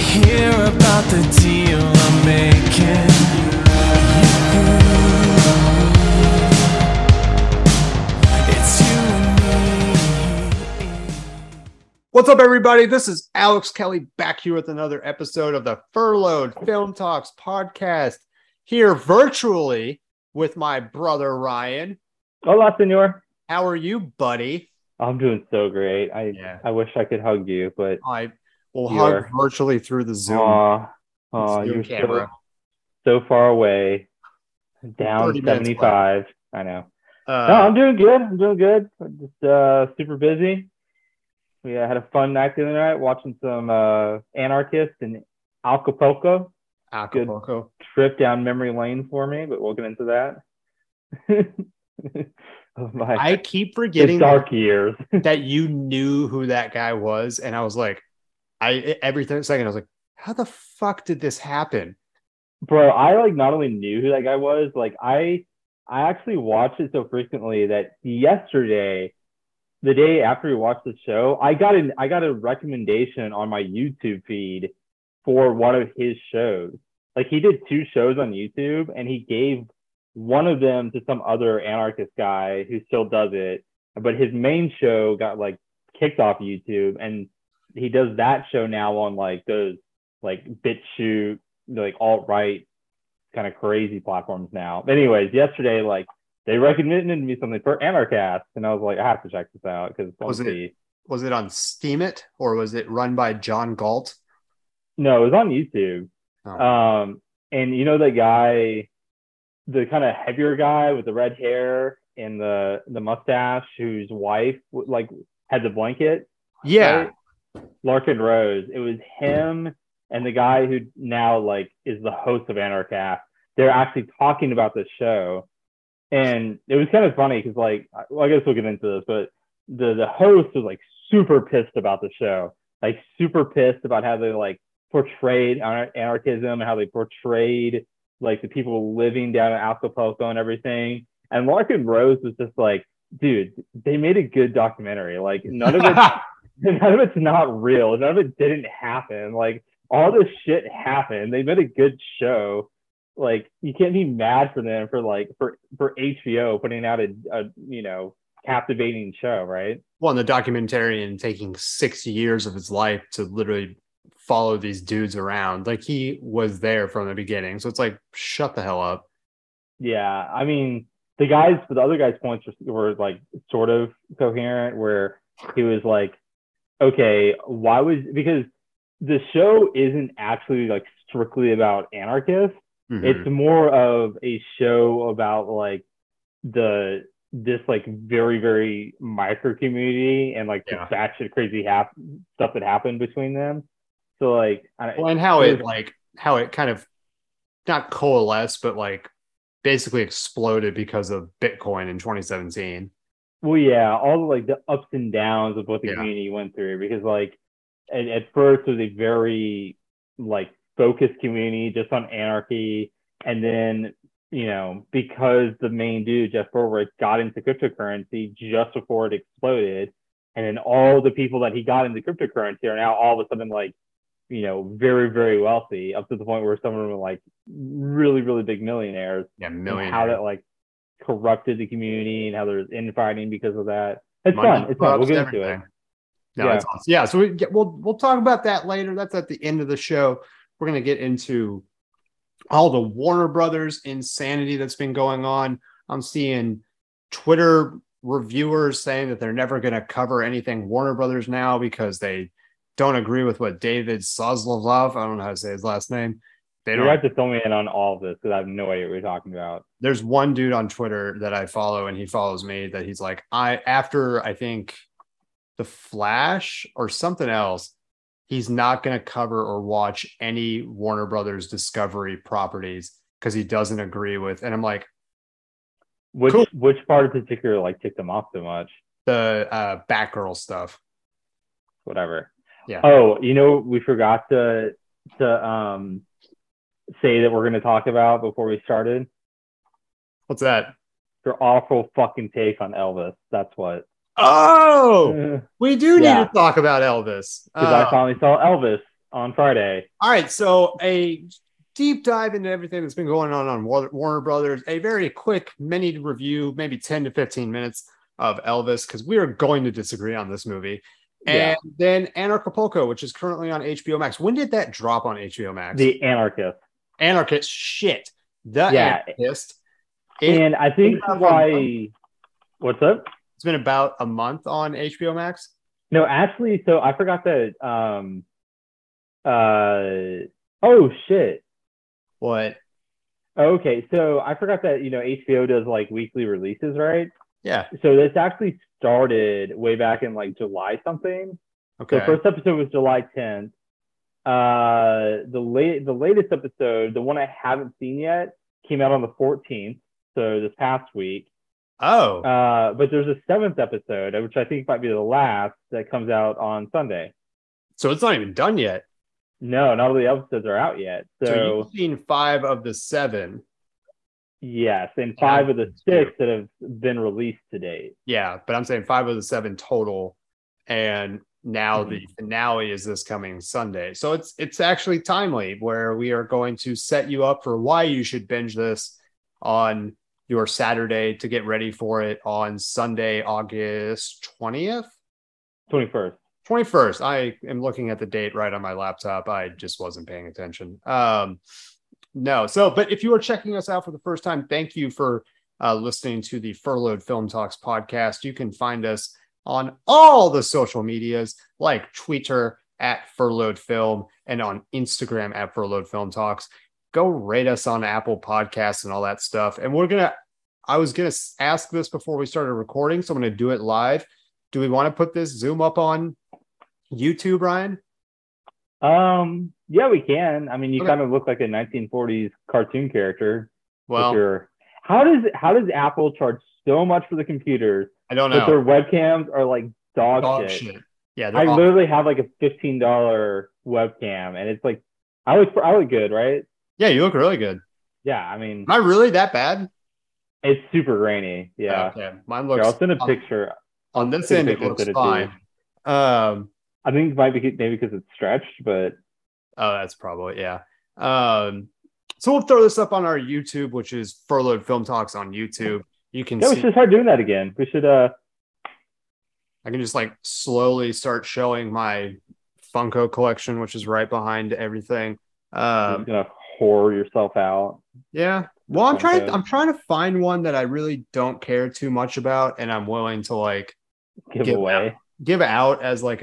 hear about the deal I'm making. It's you and me. What's up, everybody? This is Alex Kelly back here with another episode of the Furloughed Film Talks podcast, here virtually with my brother Ryan. Hola, senor. How are you, buddy? I'm doing so great. I wish I could hug you, but I will hug virtually through the Zoom, Zoom you're camera. so far away, down 75. I know. No, I'm doing good. Just super busy. We had a fun night the other night watching some Anarchist in Acapulco. Good trip down memory lane for me, but we'll get into that. I keep forgetting dark years that you knew who that guy was, and I was like, every second I was like, how the fuck did this happen, bro? I not only knew who that guy was, I actually watched it so frequently that yesterday, the day after we watched the show, I got a recommendation on my YouTube feed for one of his shows. He did 2 shows on YouTube, and he gave one of them to some other anarchist guy who still does it, but his main show got kicked off YouTube, and he does that show now on those BitChute, alt-right kind of crazy platforms now. But anyways, yesterday they recommended me something for Anarchast, and I was like, I have to check this out because was it on Steemit or was it run by John Galt? No, it was on YouTube. Oh. And you know that guy, the kind of heavier guy with the red hair and the mustache, whose wife had the blanket. Yeah, right? Larkin Rose. It was him and the guy who now is the host of Anarchast. They're actually talking about the show, and it was kind of funny because I guess we'll get into this, but the host was super pissed about the show, super pissed about how they portrayed anarchism and how they portrayed the people living down in Acapulco and everything. And Larkin Rose was just dude, they made a good documentary. None of it's not real. None of it didn't happen. All this shit happened. They made a good show. You can't be mad for them for HBO putting out a captivating show, right? Well, and the documentarian taking 6 years of his life to literally follow these dudes around. He was there from the beginning. So it's shut the hell up. Yeah. I mean, the other guy's points were sort of coherent, where he was okay, because the show isn't actually strictly about anarchists. Mm-hmm. It's more of a show about this very, very micro community and the batshit crazy stuff that happened between them. So and how it kind of not coalesced, but basically exploded because of Bitcoin in 2017. Well, yeah, all the ups and downs of what the community went through, because at first it was a very focused community just on anarchy, and then because the main dude Jeff Berwick got into cryptocurrency just before it exploded, and then all the people that he got into cryptocurrency are now all of a sudden very, very wealthy, up to the point where some of them are really, really big millionaires. Yeah, millionaires. How that corrupted the community and how there's infighting because of that. It's fun. It's fun. We'll get into it. No, it's awesome. Yeah, so we'll talk about that later. That's at the end of the show. We're gonna get into all the Warner Brothers insanity that's been going on. I'm seeing Twitter reviewers saying that they're never gonna cover anything Warner Brothers now because they don't agree with what David Zaslav, I don't know how to say his last name. You have to fill me in on all of this because I have no idea what you're talking about. There's one dude on Twitter that I follow, and he follows me, that he's after I think The Flash or something else, he's not going to cover or watch any Warner Brothers Discovery properties because he doesn't agree with. And I'm like, which part in particular ticked him off so much? The Batgirl stuff. Whatever. Yeah. Oh, we forgot to say that we're going to talk about before we started. What's that? Your awful fucking take on Elvis. That's what. Oh, we do need to talk about Elvis. Because I finally saw Elvis on Friday. All right, so a deep dive into everything that's been going on Warner Brothers. A very quick mini review, maybe 10 to 15 minutes of Elvis, because we are going to disagree on this movie. And then Anarchapulco, which is currently on HBO Max. When did that drop on HBO Max? The Anarchist. Anarchist, shit. The Anarchist. And I think why... What's up? It's been about a month on HBO Max. No, actually, so I forgot that... oh, shit. What? Okay, so I forgot that, HBO does like weekly releases, right? Yeah. So this actually started way back in like July something. Okay. The first episode was July 10th. The latest episode, the one I haven't seen yet, came out on the 14th. So this past week. Oh. But there's a 7th episode, which I think might be the last, that comes out on Sunday. So it's not even done yet. No, not all the episodes are out yet. So you've seen 5 of the 7. Yes, and 5 of the 6 that have been released to date. Yeah, but I'm saying 5 of the 7 total, and now the finale is this coming Sunday. So it's actually timely, where we are going to set you up for why you should binge this on your Saturday to get ready for it on Sunday, August 20th? 21st. 21st. I am looking at the date right on my laptop. I just wasn't paying attention. No. So, but if you are checking us out for the first time, thank you for listening to the Furloughed Film Talks podcast. You can find us on all the social medias, like Twitter at Furloughed Film and on Instagram at Furloughed Film Talks. Go rate us on Apple Podcasts and all that stuff. And I was going to ask this before we started recording, so I'm going to do it live. Do we want to put this Zoom up on YouTube, Ryan? Yeah, we can. I mean, you kind of look like a 1940s cartoon character. Well, how does Apple charge so much for the computers? I don't know. But their webcams are like dog shit. Yeah, I literally have like a $15 webcam, and it's like I look good, right? Yeah, you look really good. Yeah, I mean, am I really that bad? It's super grainy. Yeah. Okay, mine looks. Here, I'll send a picture. On this end, it looks fine. I think it might be maybe because it's stretched, but that's probably So we'll throw this up on our YouTube, which is Furloughed Film Talks on YouTube. You can. Yeah, we should start doing that again. We should. I can just like slowly start showing my Funko collection, which is right behind everything. You're gonna whore yourself out. Yeah. Well, I'm trying to find one that I really don't care too much about, and I'm willing to like give out as like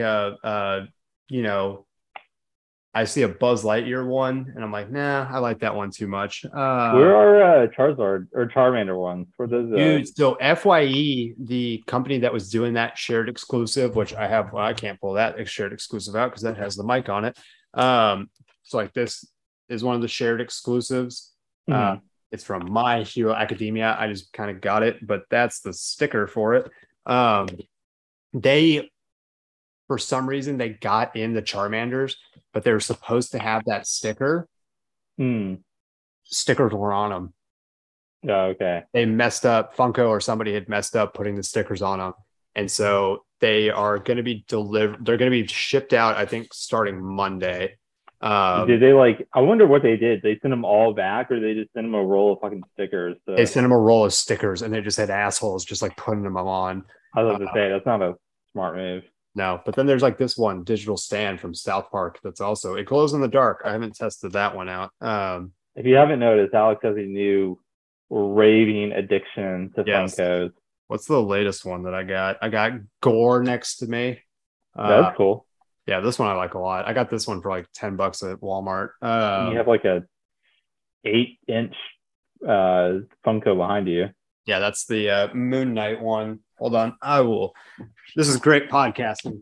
I see a Buzz Lightyear one, and I'm like, nah, I like that one too much. Where are Charizard or Charmander ones? Where those? Dude, so FYE, the company that was doing that shared exclusive, which I have, I can't pull that shared exclusive out because that has the mic on it. So like this is one of the shared exclusives. Mm-hmm. It's from My Hero Academia. I just kind of got it, but that's the sticker for it. They, for some reason, they got in the Charmanders, but they were supposed to have that sticker. Stickers were on them. Oh, okay. They messed up. Funko or somebody had messed up putting the stickers on them. And so they are going to be delivered. They're going to be shipped out, I think, starting Monday. Did they I wonder what they did. They sent them all back, or they just sent them a roll of fucking stickers? They sent them a roll of stickers, and they just had assholes just like putting them on. I was about to say, that's not a smart move. No, but then there's like this one digital stand from South Park that's also, it glows in the dark. I haven't tested that one out. If you haven't noticed, Alex has a new raving addiction to Funkos. What's the latest one that I got? I got Gore next to me. That's cool. Yeah, this one I like a lot. I got this one for like $10 at Walmart. You have like a 8-inch Funko behind you. Yeah, that's the Moon Knight one. Hold on. This is great podcasting.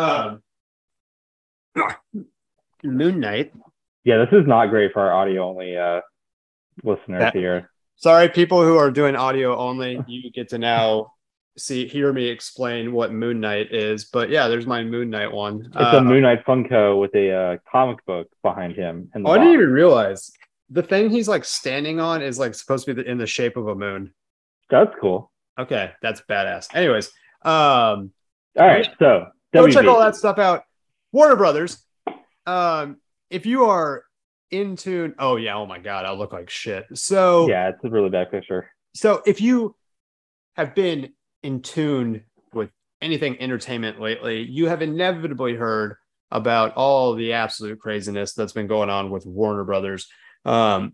Moon Knight. Yeah, this is not great for our audio only listeners here. Sorry, people who are doing audio only, you get to now hear me explain what Moon Knight is. But yeah, there's my Moon Knight one. It's a Moon Knight Funko with a comic book behind him. I didn't even realize the thing he's like standing on is like supposed to be in the shape of a moon. That's cool. Okay, that's badass. Anyways, all right, so go check all that stuff out. Warner Brothers. if you are in tune, oh yeah, oh my god, I look like shit. So Yeah, it's a really bad picture. So if you have been in tune with anything entertainment lately, you have inevitably heard about all the absolute craziness that's been going on with Warner Brothers, um,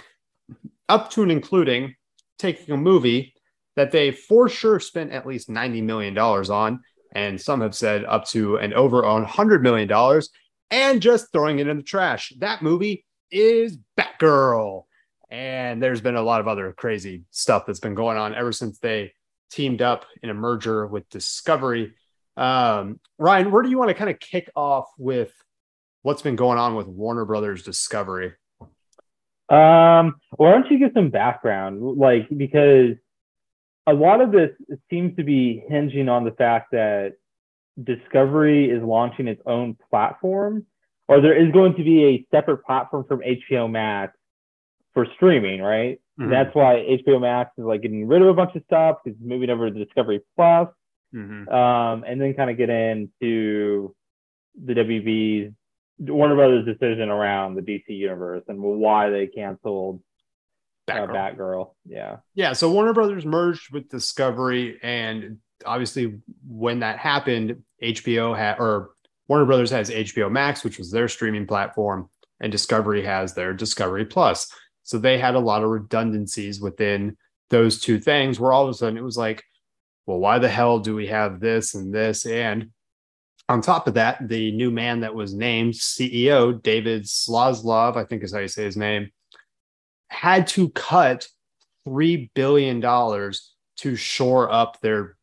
up to and including taking a movie that they for sure spent at least $90 million on, and some have said up to and over $100 million, and just throwing it in the trash. That movie is Batgirl. And there's been a lot of other crazy stuff that's been going on ever since they teamed up in a merger with Discovery. Ryan, where do you want to kind of kick off with what's been going on with Warner Brothers Discovery? Why don't you give some background? Like, because a lot of this seems to be hinging on the fact that Discovery is launching its own platform, or there is going to be a separate platform from HBO Max for streaming, right? Mm-hmm. That's why HBO Max is like getting rid of a bunch of stuff. It's moving over to Discovery Plus, and then kind of get into the WB's Warner Brothers decision around the DC universe and why they canceled Batgirl. Yeah. So Warner Brothers merged with Discovery, and obviously when that happened, Warner Brothers has HBO Max, which was their streaming platform, and Discovery has their Discovery Plus. So they had a lot of redundancies within those two things, where all of a sudden it was like, well, why the hell do we have this and this? And on top of that, the new man that was named CEO, David Zaslav, I think is how you say his name, had to cut $3 billion to shore up their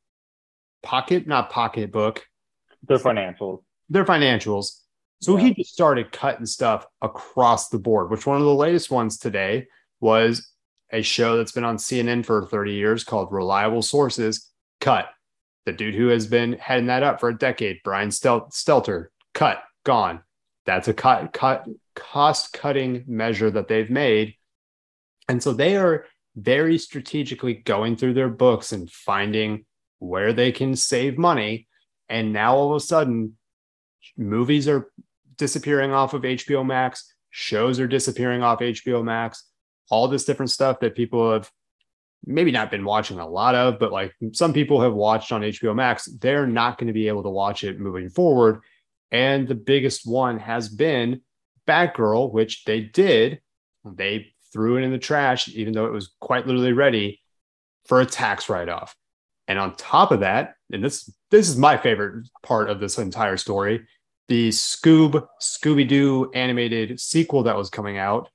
pocketbook. Their financials. So he just started cutting stuff across the board, which one of the latest ones today was a show that's been on CNN for 30 years called Reliable Sources, cut. The dude who has been heading that up for a decade, Brian Stelter, cut, gone. That's a cost-cutting measure that they've made. And so they are very strategically going through their books and finding where they can save money. And now all of a sudden, movies are disappearing off of HBO Max, shows are disappearing off HBO Max, all this different stuff that people have maybe not been watching a lot of, but like some people have watched on HBO Max, they're not going to be able to watch it moving forward. And the biggest one has been Batgirl, which they threw it in the trash, even though it was quite literally ready for a tax write-off. And on top of that, and this is my favorite part of this entire story, the Scooby-Doo animated sequel that was coming out,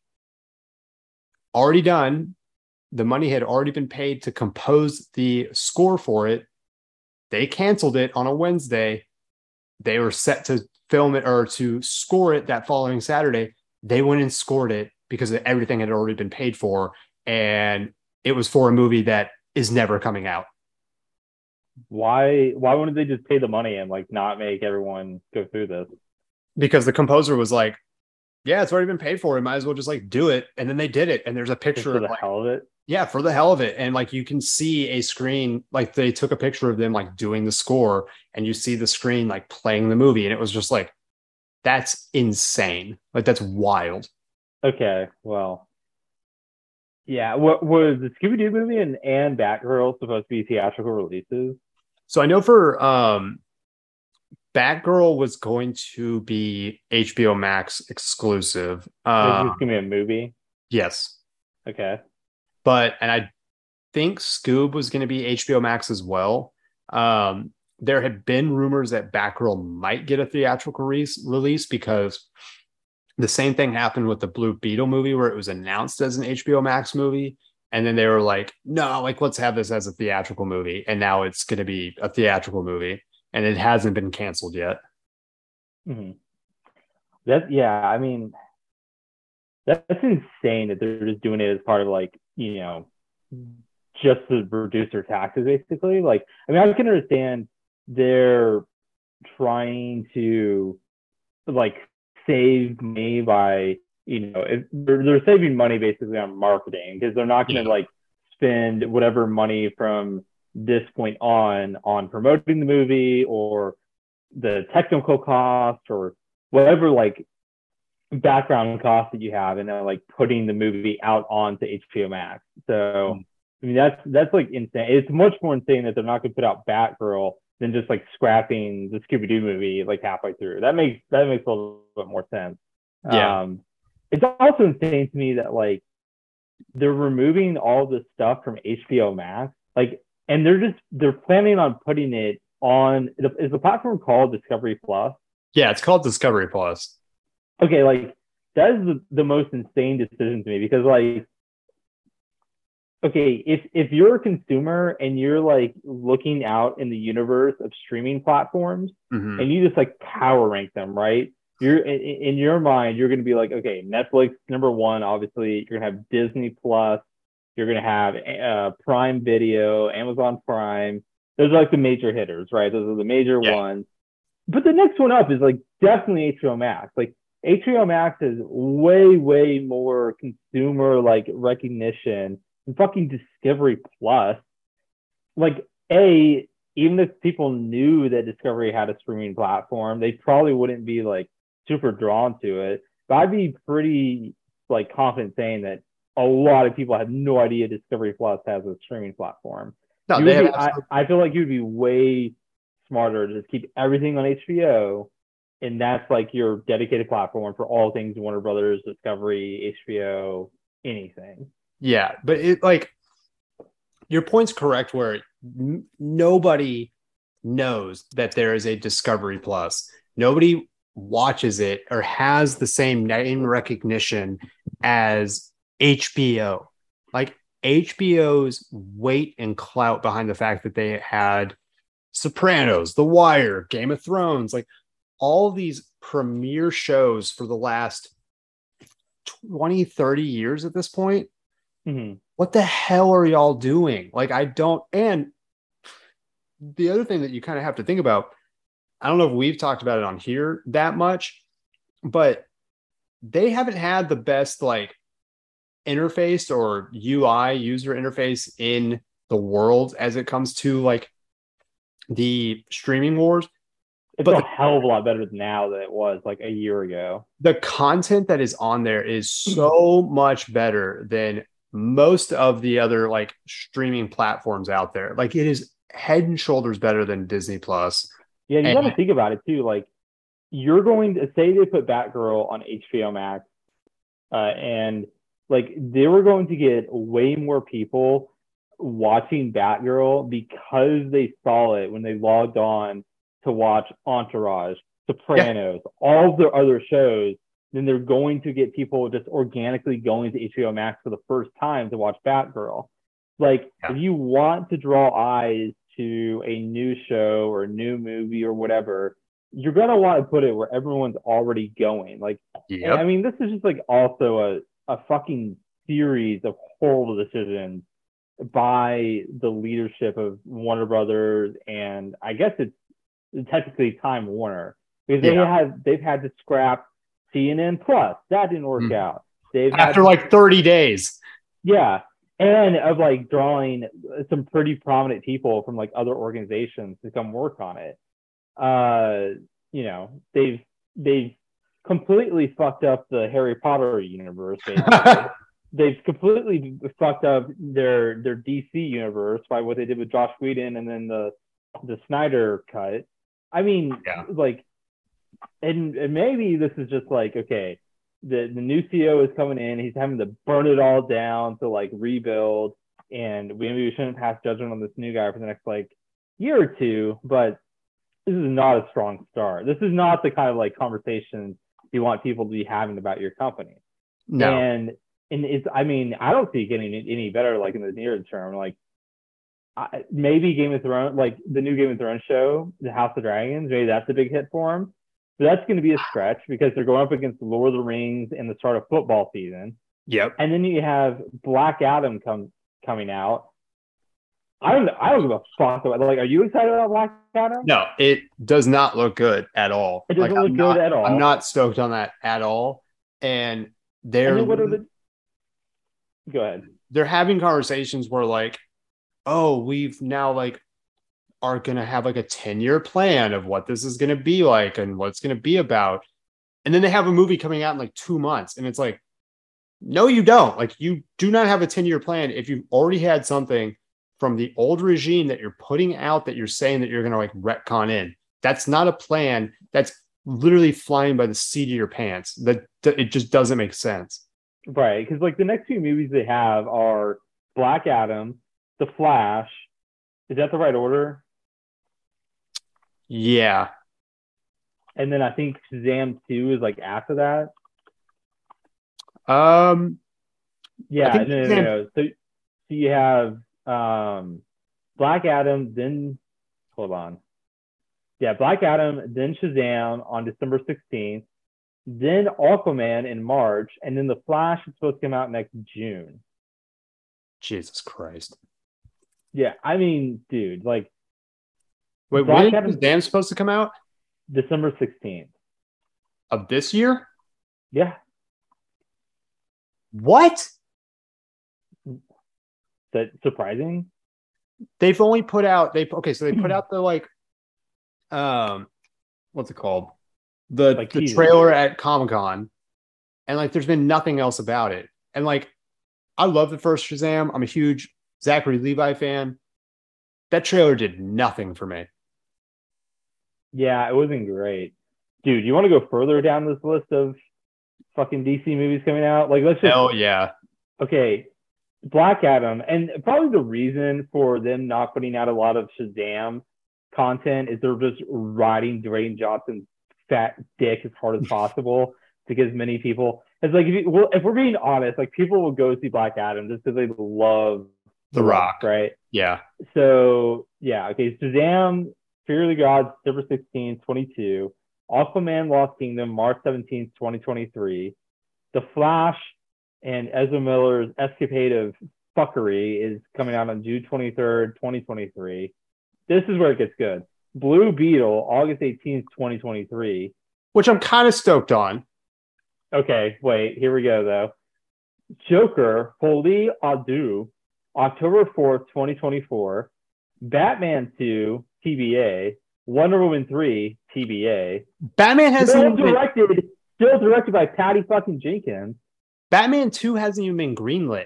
already done. The money had already been paid to compose the score for it. They canceled it on a Wednesday. They were set to film it or to score it that following Saturday. They went and scored it because everything had already been paid for. And it was for a movie that is never coming out. Why wouldn't they just pay the money and like not make everyone go through this? Because the composer was like, yeah, it's already been paid for. We might as well just like do it. And then they did it. And there's a picture for the hell of it. Yeah, for the hell of it. And like you can see a screen, like they took a picture of them like doing the score, and you see the screen like playing the movie. And it was just like, that's insane. Like that's wild. Okay, well. Yeah, what was the Scooby-Doo movie and Batgirl supposed to be theatrical releases? So I know for Batgirl was going to be HBO Max exclusive. Is this going to be a movie? Yes. Okay. And I think Scoob was going to be HBO Max as well. There had been rumors that Batgirl might get a theatrical release because the same thing happened with the Blue Beetle movie, where it was announced as an HBO Max movie. And then they were like, no, like, let's have this as a theatrical movie. And now it's going to be a theatrical movie, and it hasn't been canceled yet. Mm-hmm. I mean, that's insane that they're just doing it as part of like, you know, just to reduce their taxes, basically. Like, I mean, I can understand they're trying to like save money by, you know, they're saving money basically on marketing, because they're not going to like spend whatever money from this point on promoting the movie or the technical cost or whatever like background costs that you have, and then like putting the movie out onto HBO Max. So I mean that's like insane. It's much more insane that they're not going to put out Batgirl than just like scrapping the Scooby Doo movie like halfway through. That makes a little bit more sense. Yeah. It's also insane to me that like they're removing all this stuff from HBO Max, like, and they're planning on putting it on. Is the platform called Discovery Plus? Yeah, it's called Discovery Plus. Okay, like that is the most insane decision to me because like, okay, if you're a consumer and you're like looking out in the universe of streaming platforms Mhm. and you just like power rank them, right? You're in your mind, you're going to be like, okay, Netflix number one, obviously. You're going to have Disney Plus. You're going to have Prime Video, Amazon Prime. Those are like the major hitters, right? Those are the major Yeah. ones. But the next one up is like definitely HBO Max. Like HBO Max has way more consumer like recognition than fucking Discovery Plus. Like even if people knew that Discovery had a streaming platform, they probably wouldn't be like super drawn to it. But I'd be pretty like confident saying that a lot of people have no idea Discovery Plus has a streaming platform. No, You they would have be, absolutely. I feel like you'd be way smarter to just keep everything on HBO, and that's like your dedicated platform for all things Warner Brothers, Discovery, HBO, anything. Yeah, but it like your point's correct where nobody knows that there is a Discovery Plus. Nobody watches it or has the same name recognition as HBO. Like HBO's weight and clout behind the fact that they had Sopranos, The Wire, Game of Thrones, like all these premier shows for the last 20, 30 years at this point. Mm-hmm. What the hell are y'all doing? Like, I don't. And the other thing that you kind of have to think about, I don't know if we've talked about it on here that much, but they haven't had the best like interface or UI user interface in the world as it comes to like the streaming wars. It's But a hell of a lot better now than it was like a year ago. the content that is on there is so much better than most of the other like streaming platforms out there. Like it is head and shoulders better than Disney Plus. Yeah, you And got to think about it too. Like you're going to say they put Batgirl on HBO Max, and like they were going to get way more people watching Batgirl because they saw it when they logged on to watch Entourage, Sopranos, all of their other shows. Then they're going to get people just organically going to HBO Max for the first time to watch Batgirl. Like if you want to draw eyes to a new show or a new movie or whatever, you're gonna want to put it where everyone's already going. Like, I mean, this is just like also a fucking series of horrible decisions by the leadership of Warner Brothers, and I guess it's technically Time Warner because they've had to scrap CNN Plus. That didn't work out. They've after like 30 days. Yeah. And of like drawing some pretty prominent people from like other organizations to come work on it. You know, they've completely fucked up the Harry Potter universe. They've completely fucked up their DC universe by what they did with Joss Whedon and then the Snyder cut. I mean, like, and maybe this is just like, okay, the new CEO is coming in. He's having to burn it all down to like rebuild. And maybe we shouldn't pass judgment on this new guy for the next like year or two, but this is not a strong start. This is not the kind of like conversations you want people to be having about your company. No. And it's, I mean, I don't see it getting any better like in the near term. Like maybe Game of Thrones, like the new Game of Thrones show, The House of Dragons, maybe that's a big hit for him. So that's going to be a stretch because they're going up against Lord of the Rings and the start of football season. Yep. And then you have Black Adam coming out. I don't give a fuck about. Like, are you excited about Black Adam? No, it does not look good at all. It doesn't look good at all. I'm not stoked on that at all. And they're go ahead. They're having conversations where like, oh, we've now like are going to have like a 10-year plan of what this is going to be like and what it's going to be about. And then they have a movie coming out in like 2 months. And it's like, no, you don't. Like, you do not have a 10-year plan if you've already had something from the old regime that you're putting out that you're saying that you're going to like retcon in. That's not a plan. That's literally flying by the seat of your pants. That it just doesn't make sense. Right. Because like the next few movies they have are Black Adam, The Flash. Is that the right order? Yeah. And then I think Shazam 2 is like after that. Yeah, no. So you have Black Adam, then hold on. Yeah, Black Adam, then Shazam on December 16th, then Aquaman in March, and then The Flash is supposed to come out next June. Jesus Christ. Yeah, I mean, dude, like. Wait, when is Shazam supposed to come out? December 16th. Of this year? Yeah. What? Is that surprising? They've only put out they put out the like what's it called? The trailer at Comic-Con, and like there's been nothing else about it. And like I love the first Shazam. I'm a huge Zachary Levi fan. That trailer did nothing for me. Yeah, it wasn't great. Dude, you want to go further down this list of fucking DC movies coming out? Like, let's just. Hell yeah. Okay, Black Adam, and probably the reason for them not putting out a lot of Shazam content is they're just riding Dwayne Johnson's fat dick as hard as possible to get as many people. It's like, if we're being honest, like people will go see Black Adam just because they love The Rock, right? Yeah. So, yeah, okay, Shazam, Fear of the Gods, December 16th, 22. Aquaman, Lost Kingdom, March 17th, 2023. The Flash and Ezra Miller's escapade of fuckery is coming out on June 23rd, 2023. This is where it gets good. Blue Beetle, August 18th, 2023. Which I'm kind of stoked on. Okay, wait, here we go, though. Joker, Folie à Deux, October 4th, 2024. Batman 2, TBA. Wonder Woman 3, TBA. Batman has still directed by Patty fucking Jenkins. Batman 2 hasn't even been greenlit.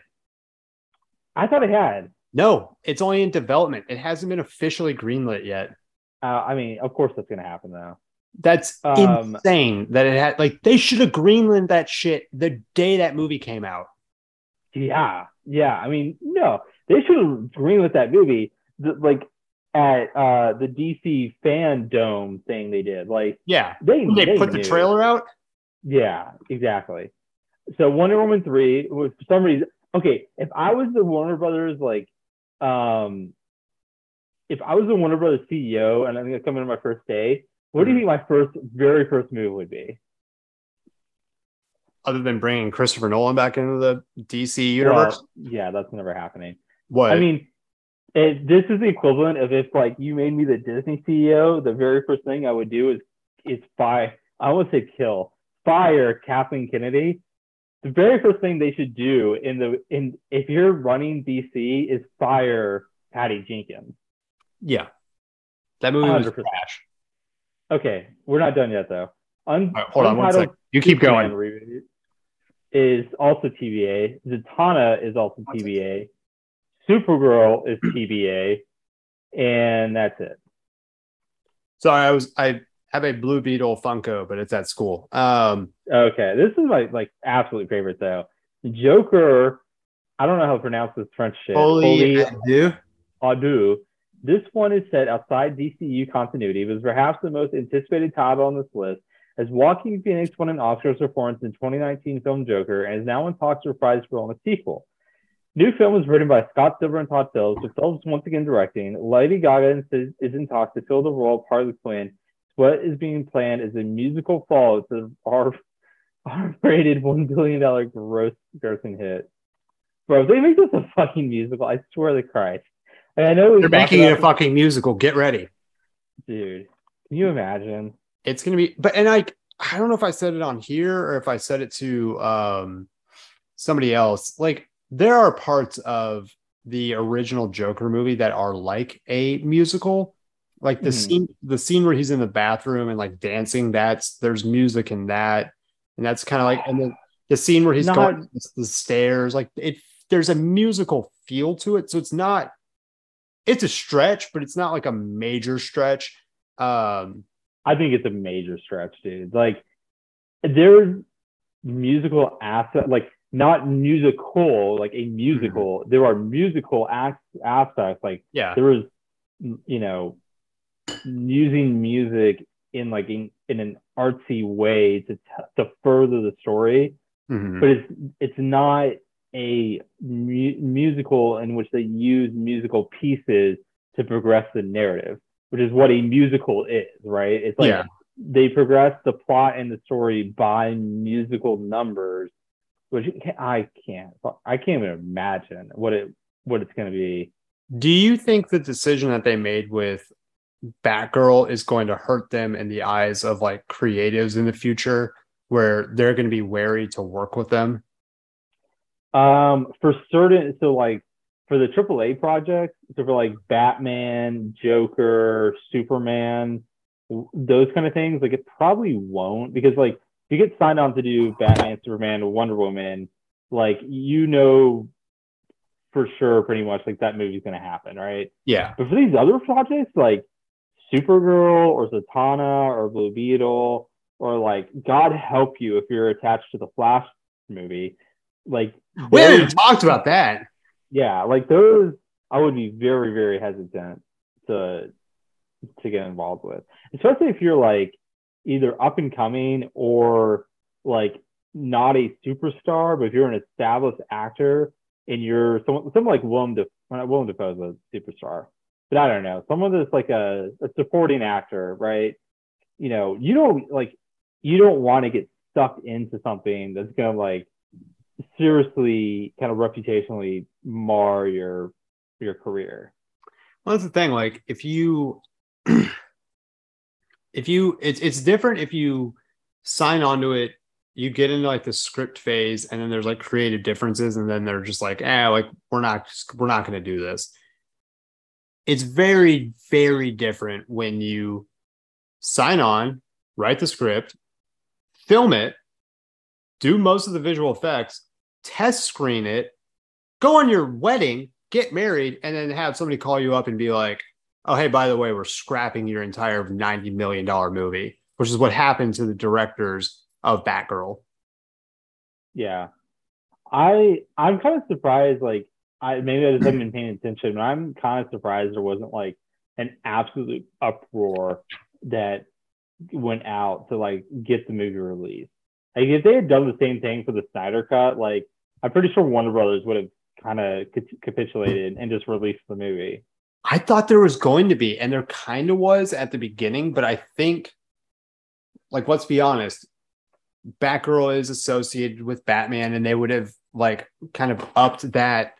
I thought it had. No, it's only in development. It hasn't been officially greenlit yet. I mean, of course that's going to happen, though. That's insane that it had. Like, they should have greenlit that shit the day that movie came out. Yeah. I mean, no, they should have greenlit that movie. Like at the DC Fan Dome thing they did. Like, yeah, they put the trailer out. Yeah, exactly. So Wonder Woman 3 was for some reason. Okay, if I was the Warner Brothers CEO and I'm gonna come in on my first day, what do you think my very first move would be? Other than bringing Christopher Nolan back into the DC universe? Well, yeah, that's never happening. What? I mean, this is the equivalent of if like you made me the Disney CEO, the very first thing I would do is fire. I won't say fire Kathleen Kennedy. The very first thing they should do if you're running DC is fire Patty Jenkins. Yeah, that movie 100%. Was trash. Okay, we're not done yet though. Right, hold on one second. You keep going. Is also TBA. Zatanna is also TBA. Supergirl is TBA, and that's it. Sorry, I have a Blue Beetle Funko, but it's at school. Okay, this is my absolute favorite though. Joker. I don't know how to pronounce this French shit. Folie à Deux. This one is set outside DCU continuity. It was perhaps the most anticipated title on this list, as Joaquin Phoenix won an Oscar performance in 2019 film Joker and is now in talks for prize for a sequel. New film was written by Scott Silver and Todd Phillips, with Phillips once again directing. Lady Gaga is in talks to fill the role of Harley Quinn. What is being planned is a musical follow to the R-rated $1 billion grossing hit. Bro, if they make this a fucking musical, I swear to Christ. And I know they're making it a fucking musical. Get ready. Dude, can you imagine? It's going to be, but, and I don't know if I said it on here or if I said it to somebody else. Like, there are parts of the original Joker movie that are like a musical. Like the scene where he's in the bathroom and like dancing, there's music in that. And that's kind of like, and then the scene where he's going up the stairs, like there's a musical feel to it. So it's a stretch, but it's not like a major stretch. I think it's a major stretch, dude. Like there's musical aspect, like not musical, like a musical. Mm-hmm. There are musical aspects. Like there was, using music in like in an artsy way to further the story, but it's not a musical in which they use musical pieces to progress the narrative, which is what a musical is, right? It's like they progress the plot and the story by musical numbers, which I can't even imagine what it's going to be. Do you think the decision that they made with Batgirl is going to hurt them in the eyes of like creatives in the future, where they're going to be wary to work with them? For certain, so like for the AAA projects, so for like Batman, Joker, Superman, those kind of things, like it probably won't, because like if you get signed on to do Batman, Superman, Wonder Woman, like for sure pretty much like that movie's going to happen, right? Yeah. But for these other projects like Supergirl or Zatanna or Blue Beetle, or like God help you if you're attached to the Flash movie, like we haven't even talked about that. Yeah, like those I would be very, very hesitant to get involved with, especially if you're like either up and coming or like not a superstar, but if you're an established actor and you're someone like Willem Dafoe is a superstar, but I don't know, someone that's like a supporting actor, right? You don't want to get sucked into something that's gonna like seriously kind of reputationally mar your career. Well, that's the thing. Like if you it's different if you sign onto it, you get into like the script phase, and then there's like creative differences, and then they're just like, like we're not going to do this. It's very, very different when you sign on, write the script, film it, do most of the visual effects, test screen it, go on your wedding, get married, and then have somebody call you up and be like, oh, hey, by the way, we're scrapping your entire $90 million movie, which is what happened to the directors of Batgirl. Yeah. I'm kind of surprised, like, maybe I just haven't been paying attention, but I'm kind of surprised there wasn't like an absolute uproar that went out to like get the movie released. Like if they had done the same thing for the Snyder Cut, like I'm pretty sure Warner Brothers would have kind of capitulated and just released the movie. I thought there was going to be, and there kind of was at the beginning, but I think, like, let's be honest, Batgirl is associated with Batman, and they would have like kind of upped that,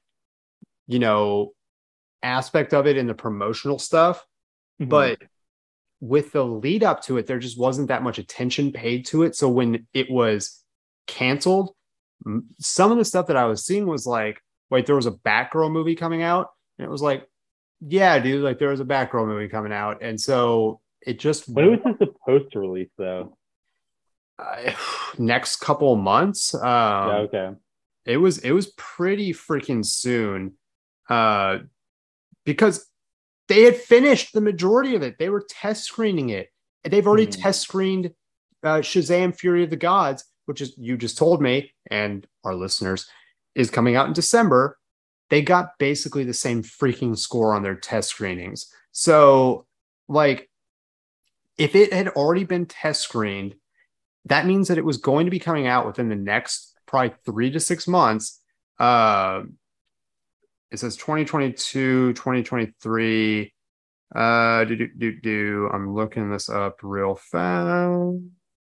aspect of it in the promotional stuff. Mm-hmm. But with the lead up to it, there just wasn't that much attention paid to it. So when it was canceled, some of the stuff that I was seeing was like, wait, there was a Batgirl movie coming out. And it was like, yeah, dude, like there was a Batgirl movie coming out. And so it just... When was this supposed to release, though? Next couple of months. Okay. It was pretty freaking soon. Because they had finished the majority of it. They were test screening it. They've already test screened Shazam! Fury of the Gods, which is, you just told me, and our listeners, is coming out in December. They got basically the same freaking score on their test screenings. So, like, if it had already been test screened, that means that it was going to be coming out within the next probably 3 to 6 months. It says 2022, 2023. I'm looking this up real fast.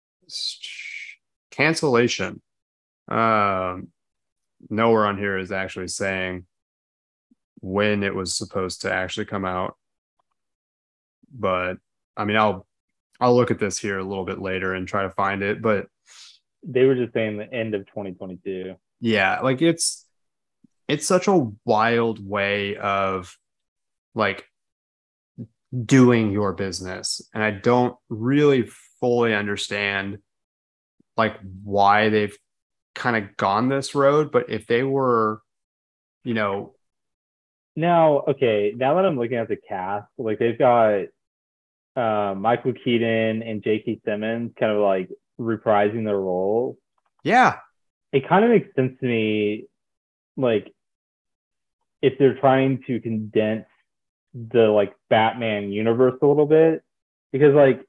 Cancellation. Nowhere on here is actually saying when it was supposed to actually come out. But I mean, I'll look at this here a little bit later and try to find it. But they were just saying the end of 2022. Yeah, like it's such a wild way of like doing your business. And I don't really fully understand like why they've kind of gone this road. But if they were, you know, Now, okay, now that I'm looking at the cast, like they've got Michael Keaton and J.K. Simmons kind of like reprising their roles. yeah, It kind of makes sense to me, like if they're trying to condense the like Batman universe a little bit, because like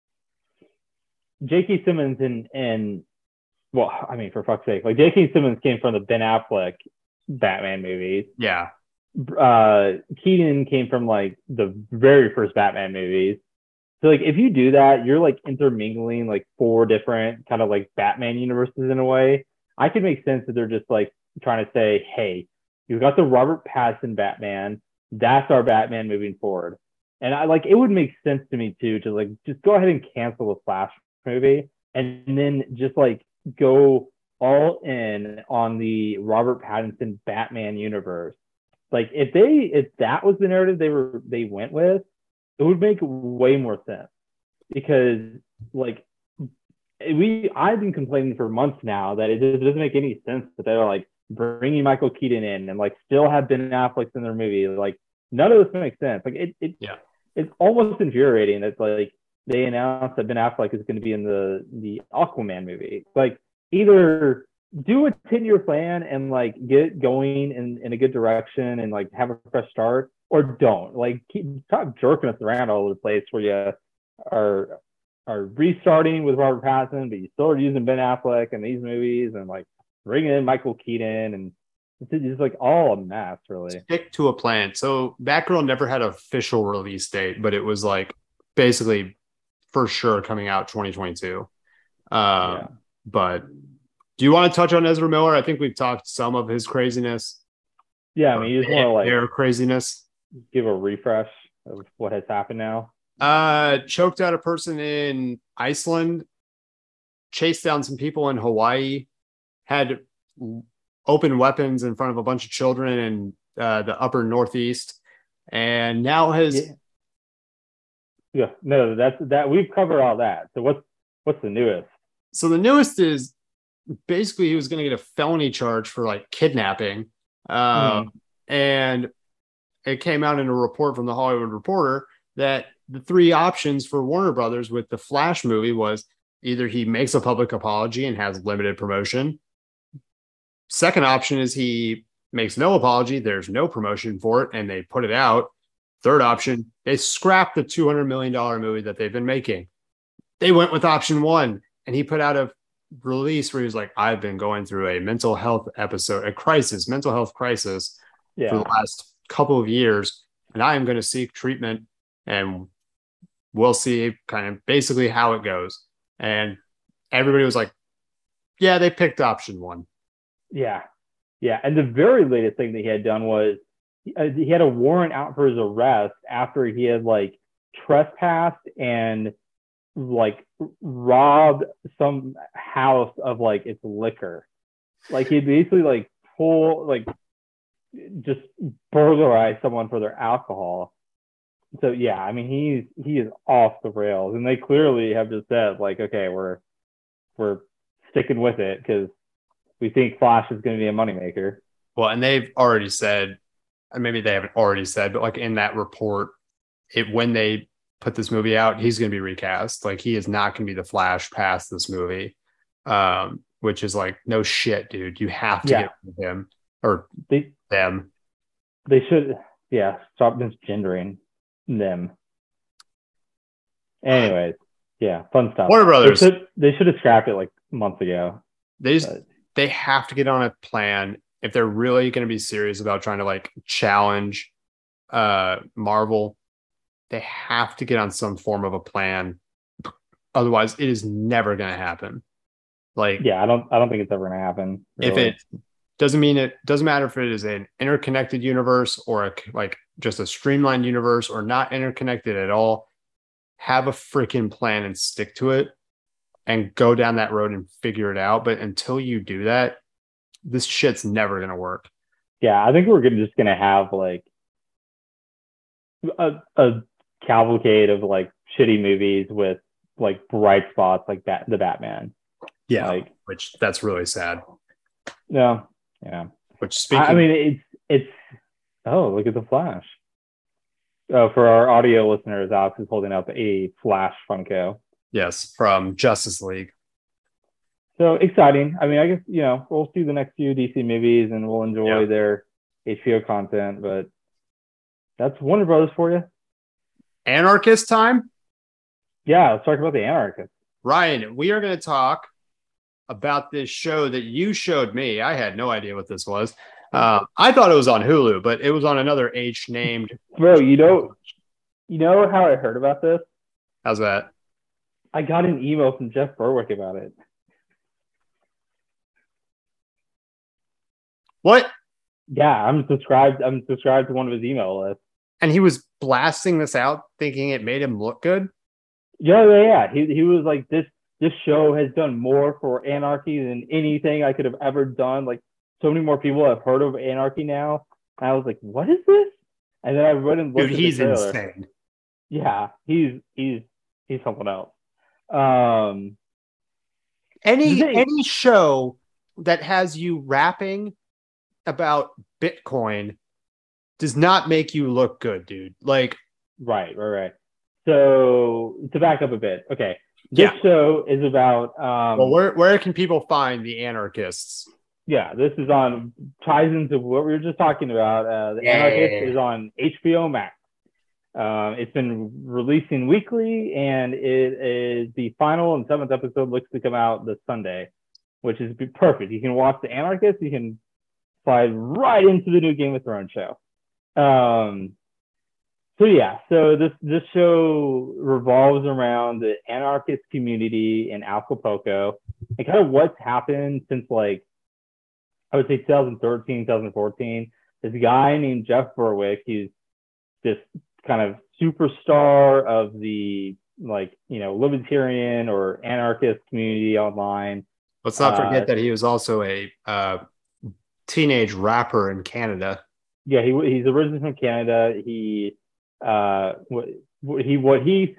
J.K. Simmons and well, I mean, for fuck's sake, like J.K. Simmons came from the Ben Affleck Batman movies. yeah, Keaton came from like the very first Batman movies. So like if you do that, you're like intermingling like four different kind of like Batman universes in a way. I could make sense that they're just like trying to say, hey, you've got the Robert Pattinson Batman. That's our Batman moving forward. And I like it would make sense to me too to like just go ahead and cancel the Flash movie and then just like go all in on the Robert Pattinson Batman universe. Like if that was the narrative they went with, it would make way more sense because like I've been complaining for months now that it doesn't make any sense that they're like bringing Michael Keaton in and like still have Ben Affleck in their movie. Like none of this makes sense. Like it's almost infuriating that like they announced that Ben Affleck is going to be in the Aquaman movie. Like either do a 10-year plan and like get going in a good direction and like have a fresh start, or don't like stop jerking us around all over the place where you are restarting with Robert Pattinson, but you still are using Ben Affleck in these movies and like bringing in Michael Keaton, and it's just like all a mess, really. stick to a plan. So Batgirl never had an official release date, but it was like basically for sure coming out 2022. Yeah. But do you want to touch on Ezra Miller? I think we've talked some of his craziness. Yeah, I mean, you just want to like their craziness. give a refresh of what has happened now. Choked out a person in Iceland, chased down some people in Hawaii, had open weapons in front of a bunch of children in the upper Northeast, and now has no, that we've covered all that. So what's the newest? So the newest is basically he was going to get a felony charge for like kidnapping, and it came out in a report from the Hollywood Reporter that the three options for Warner Brothers with the Flash movie was either he makes a public apology and has limited promotion. Second option is he makes no apology. There's no promotion for it, and they put it out. Third option, they scrapped the $200 million movie that they've been making. They went with option one, and he put out a release where he was like, I've been going through a mental health crisis for the last couple of years, and I am going to seek treatment, and we'll see kind of basically how it goes. And everybody was like, yeah, they picked option one. Yeah. And the very latest thing that he had done was he had a warrant out for his arrest after he had like trespassed and like robbed some house of like its liquor. Like he basically like just burglarized someone for their alcohol. So yeah, I mean he is off the rails, and they clearly have just said like, okay, we're sticking with it because we think Flash is going to be a moneymaker. Well, and they've already said, and maybe they haven't already said, but like in that report, when they put this movie out, he's going to be recast. Like he is not going to be the Flash past this movie, which is like, no shit, dude. You have to get rid of him or them. They should, stop misgendering them. Anyways, fun stuff. Warner Brothers. They should have scrapped it like months ago. They have to get on a plan if they're really going to be serious about trying to like challenge Marvel. They have to get on some form of a plan. Otherwise, it is never going to happen. Like, I don't think it's ever going to happen. Really. If it doesn't matter if it is an interconnected universe or like just a streamlined universe or not interconnected at all. Have a freaking plan and stick to it and go down that road and figure it out. But until you do that, this shit's never going to work. Yeah, I think we're just going to have like a cavalcade of like shitty movies with like bright spots like that, the Batman. Yeah, Like, which that's really sad. No, yeah. Which speaking, I mean, it's. Oh, look at the Flash. For our audio listeners, Alex is holding up a Flash Funko. yes, from Justice League. So exciting. I mean, I guess, we'll see the next few DC movies and we'll enjoy their HBO content, but that's Warner Brothers for you. Anarchist time? Yeah, let's talk about the Anarchist. Ryan, we are going to talk about this show that you showed me. I had no idea what this was. I thought it was on Hulu, but it was on another H named. Bro, you know how I heard about this? How's that? I got an email from Jeff Berwick about it. What? Yeah, I'm subscribed to one of his email lists. And he was blasting this out, thinking it made him look good. Yeah. He was like, this show has done more for Anarchy than anything I could have ever done. Like, so many more people have heard of Anarchy now. And I was like, what is this? And then I read and looked at the trailer. He's insane. Yeah, he's something else. Any show that has you rapping about Bitcoin does not make you look good, dude. Like, right. So to back up a bit, okay. This show is about well, where can people find the Anarchists? Yeah, this ties into what we were just talking about. The Anarchist is on HBO Max. It's been releasing weekly, and it is the final and 7th episode looks to come out this Sunday, which is perfect. You can watch the Anarchist. You can slide right into the new Game of Thrones show. So this show revolves around the anarchist community in Acapulco and kind of what's happened since, like, I would say 2013, 2014. This guy named Jeff Berwick, he's this kind of superstar of the, like, libertarian or anarchist community online. Let's not forget that he was also a teenage rapper in Canada. Yeah, he's originally from Canada. He was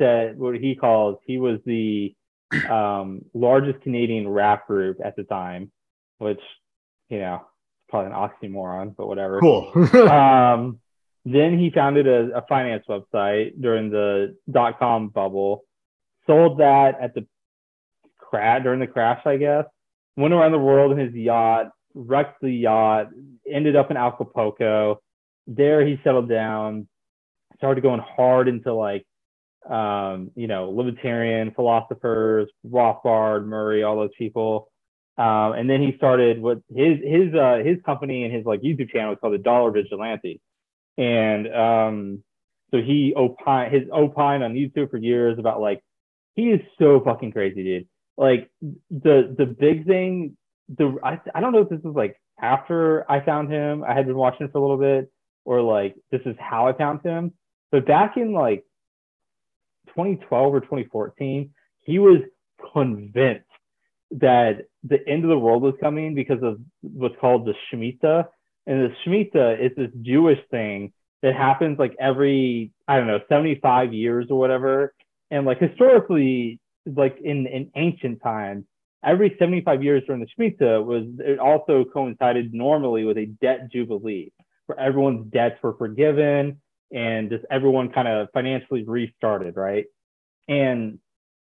the largest Canadian rap group at the time, which, probably an oxymoron, but whatever. Cool. Then he founded a finance website during the .com bubble, sold that at during the crash, I guess, went around the world in his yacht, wrecked the yacht, ended up in Acapulco. There he settled down, started going hard into, like, libertarian philosophers, Rothbard, Murray, all those people. And then he started what his company and his, like, YouTube channel is called The Dollar Vigilante. And so he opined on YouTube for years about, like, he is so fucking crazy, dude. Like, the big thing, I don't know if this was, like, after I found him, I had been watching for a little bit, or, like, this is how I found him. But back in, like, 2012 or 2014, he was convinced that the end of the world was coming because of what's called the Shemitah. And the Shemitah is this Jewish thing that happens, like, every, 75 years or whatever. And, like, historically, like, in ancient times, every 75 years during the Shemitah it also coincided normally with a debt jubilee, where everyone's debts were forgiven and just everyone kind of financially restarted, right? And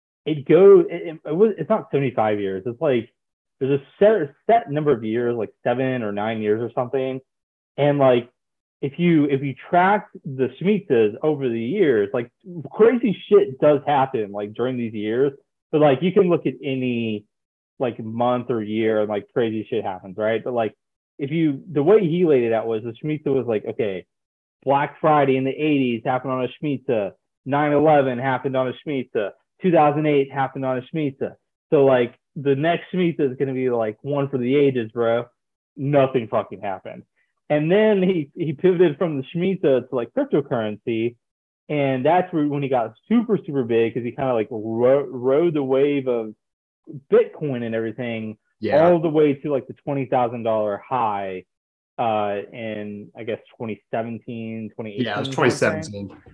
it's not 75 years. It's like there's a set number of years, like 7 or 9 years or something. And, like, if you track the Shemitahs over the years, like, crazy shit does happen, like, during these years. But, like, you can look at any, like, month or year and, like, crazy shit happens, right? But, like, the way he laid it out was the Shemitah was like, okay, Black Friday in the 80s happened on a Shemitah. 9/11 happened on a Shemitah. 2008 happened on a Shemitah. So, like, the next Shemitah is going to be, like, one for the ages, bro. Nothing fucking happened. And then he pivoted from the Shemitah to, like, cryptocurrency. And that's when he got super, super big, because he kind of, like, rode the wave of Bitcoin and everything all the way to, like, the $20,000 high in, I guess, 2017, 2018. Yeah, it was 2017.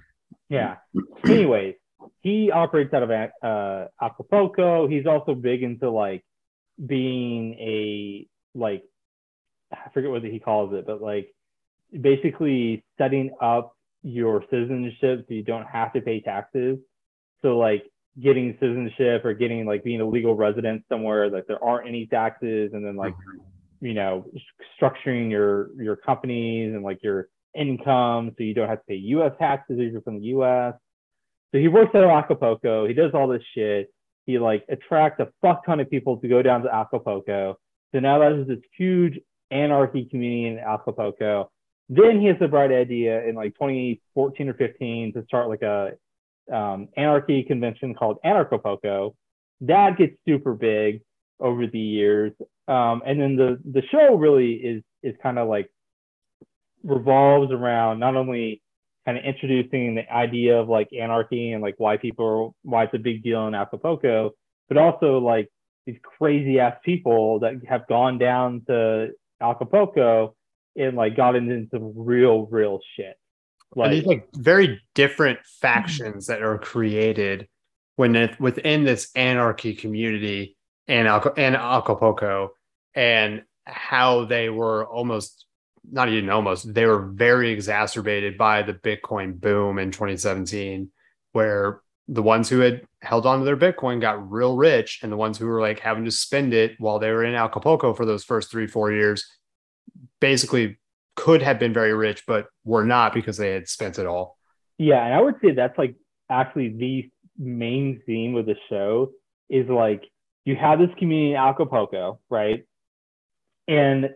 Yeah. Anyways, he operates out of Acapulco. He's also big into like being a like I forget what he calls it, but like basically setting up your citizenship so you don't have to pay taxes. So like getting citizenship or getting like being a legal resident somewhere that there aren't any taxes, and then like you know structuring your companies and like your income so you don't have to pay U.S. taxes if you're from the U.S. So he works at Acapulco. He does all this shit. He like attracts a fuck ton of people to go down to Acapulco. So now there's this huge anarchy community in Acapulco. Then he has the bright idea in like 2014 or 15 to start like a anarchy convention called Anarchapulco. That gets super big over the years, and then the show really is kind of like revolves around not only kind of introducing the idea of like anarchy and like why it's a big deal in Acapulco, but also like these crazy ass people that have gone down to Acapulco and like got into some real shit. Like, these like very different factions that are created within this anarchy community and Acapulco, and how they were they were very exacerbated by the Bitcoin boom in 2017, where the ones who had held on to their Bitcoin got real rich, and the ones who were like having to spend it while they were in Acapulco for those first 3-4 years basically could have been very rich, but were not because they had spent it all. Yeah, and I would say that's like actually the main theme of the show is like you have this community in Acapulco, right? And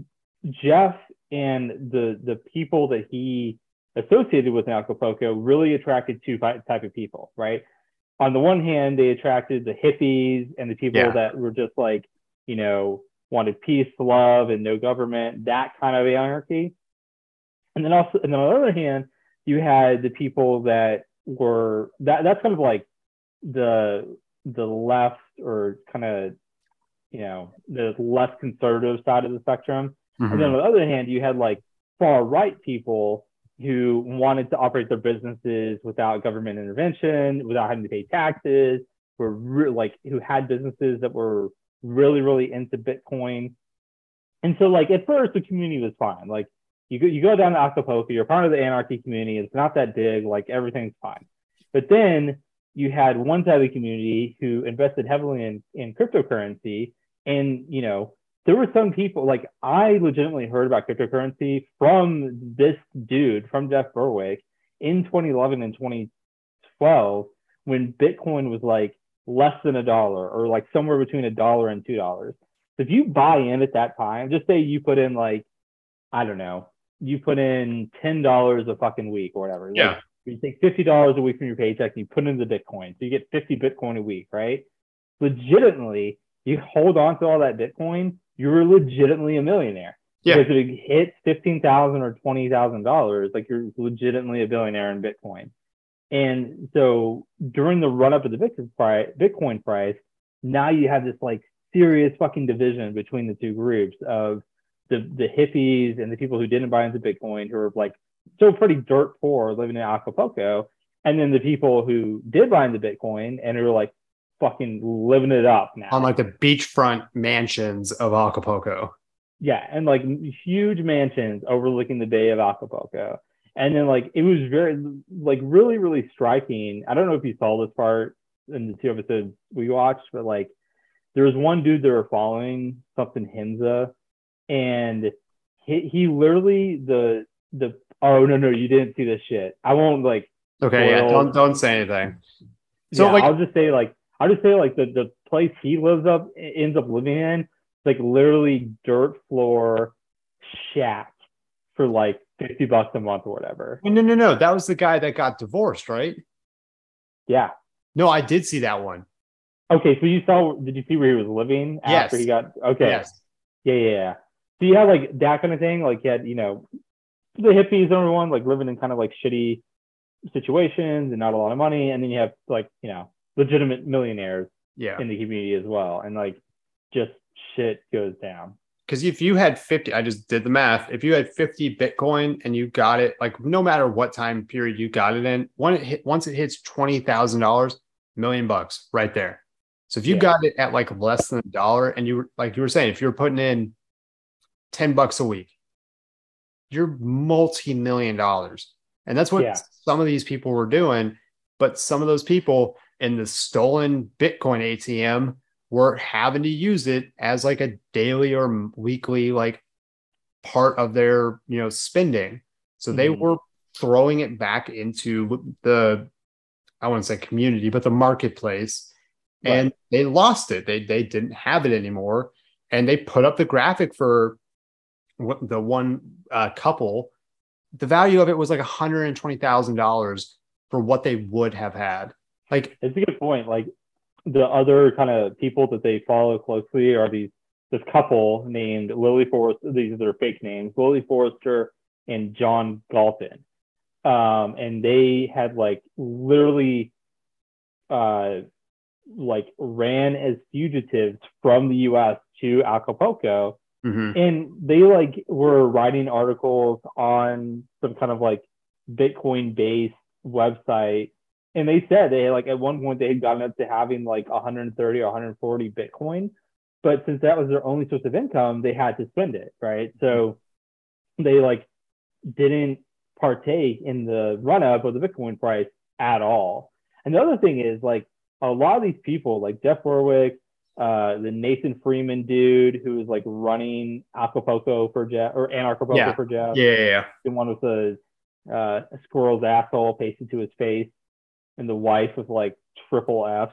Jeff and the people that he associated with in Acapulco really attracted two type of people, right? On the one hand, they attracted the hippies and the people that were just like, you know, wanted peace, love, and no government, that kind of anarchy. And then on the other hand, you had the people that were that's kind of like the left, or kind of, you know, the less conservative side of the spectrum. And then on the other hand, you had like far right people who wanted to operate their businesses without government intervention, without having to pay taxes, who had businesses that were really into Bitcoin. And so like at first the community was fine. Like you go down to Acapulco, you're part of the anarchy community. It's not that big, like everything's fine. But then you had one side of the community who invested heavily in cryptocurrency. And, you know, there were some people, like I legitimately heard about cryptocurrency from this dude, from Jeff Berwick in 2011 and 2012, when Bitcoin was like less than $1, or like somewhere between $1 and $2. So if you buy in at that time, just say you put in like, I don't know, you put in $10 a fucking week or whatever. Yeah. Like, you take $50 a week from your paycheck and you put into Bitcoin. So you get 50 Bitcoin a week, right? Legitimately, you hold on to all that Bitcoin, you're legitimately a millionaire. Yeah. Because if it hits $15,000 or $20,000, like you're legitimately a billionaire in Bitcoin. And so during the run up of the Bitcoin price, now you have this like serious fucking division between the two groups of the hippies and the people who didn't buy into Bitcoin, who are like still pretty dirt poor living in Acapulco, and then the people who did buy into Bitcoin and who are like fucking living it up now on like the beachfront mansions of Acapulco. Yeah, and like huge mansions overlooking the bay of Acapulco. And then like it was very like really striking. I don't know if you saw this part in the 2 episodes we watched, but like there was one dude they were following, something Himza, and he literally the oh no you didn't see this shit. I won't like okay spoil. Don't say anything. So yeah, like I'll just say the place he ends up living in, like literally dirt floor shack for like $50 a month or whatever. No. That was the guy that got divorced, right? Yeah. No, I did see that one. Okay, so did you see where he was living after he got, okay. Yes. Yeah. So you had like that kind of thing, like you had, you know, the hippies and everyone like living in kind of like shitty situations and not a lot of money. And then you have like, you know, legitimate millionaires in the community as well. And like just shit goes down. because if you had 50, I just did the math. If you had 50 Bitcoin and you got it, like no matter what time period you got it in, once it hits $20,000, $1,000,000 right there. So if you got it at like less than $1, and you were saying, if you're putting in $10 a week, you're multi-million dollars. And that's what some of these people were doing. But some of those people in the stolen Bitcoin ATM were having to use it as like a daily or weekly like part of their spending. So they were throwing it back into the, I wouldn't say community, but the marketplace, and they lost it. They didn't have it anymore, and they put up the graphic for the one couple. The value of it was like $120,000 for what they would have had. Like, it's a good point. Like, the other kind of people that they follow closely are this couple named Lily Forrester. These are their fake names, Lily Forrester and John Galton. And they had like literally like ran as fugitives from the US to Acapulco. And they like were writing articles on some kind of like Bitcoin based website. And they said they like at one point they had gotten up to having like 130 or 140 Bitcoin. But since that was their only source of income, they had to spend it, right? So they like didn't partake in the run up of the Bitcoin price at all. And the other thing is like a lot of these people like Jeff Berwick, the Nathan Freeman dude who was like running Acapulco for Jeff or Anarchapulco for Jeff. Yeah. The one with the squirrel's asshole pasted to his face, and the wife with like triple F.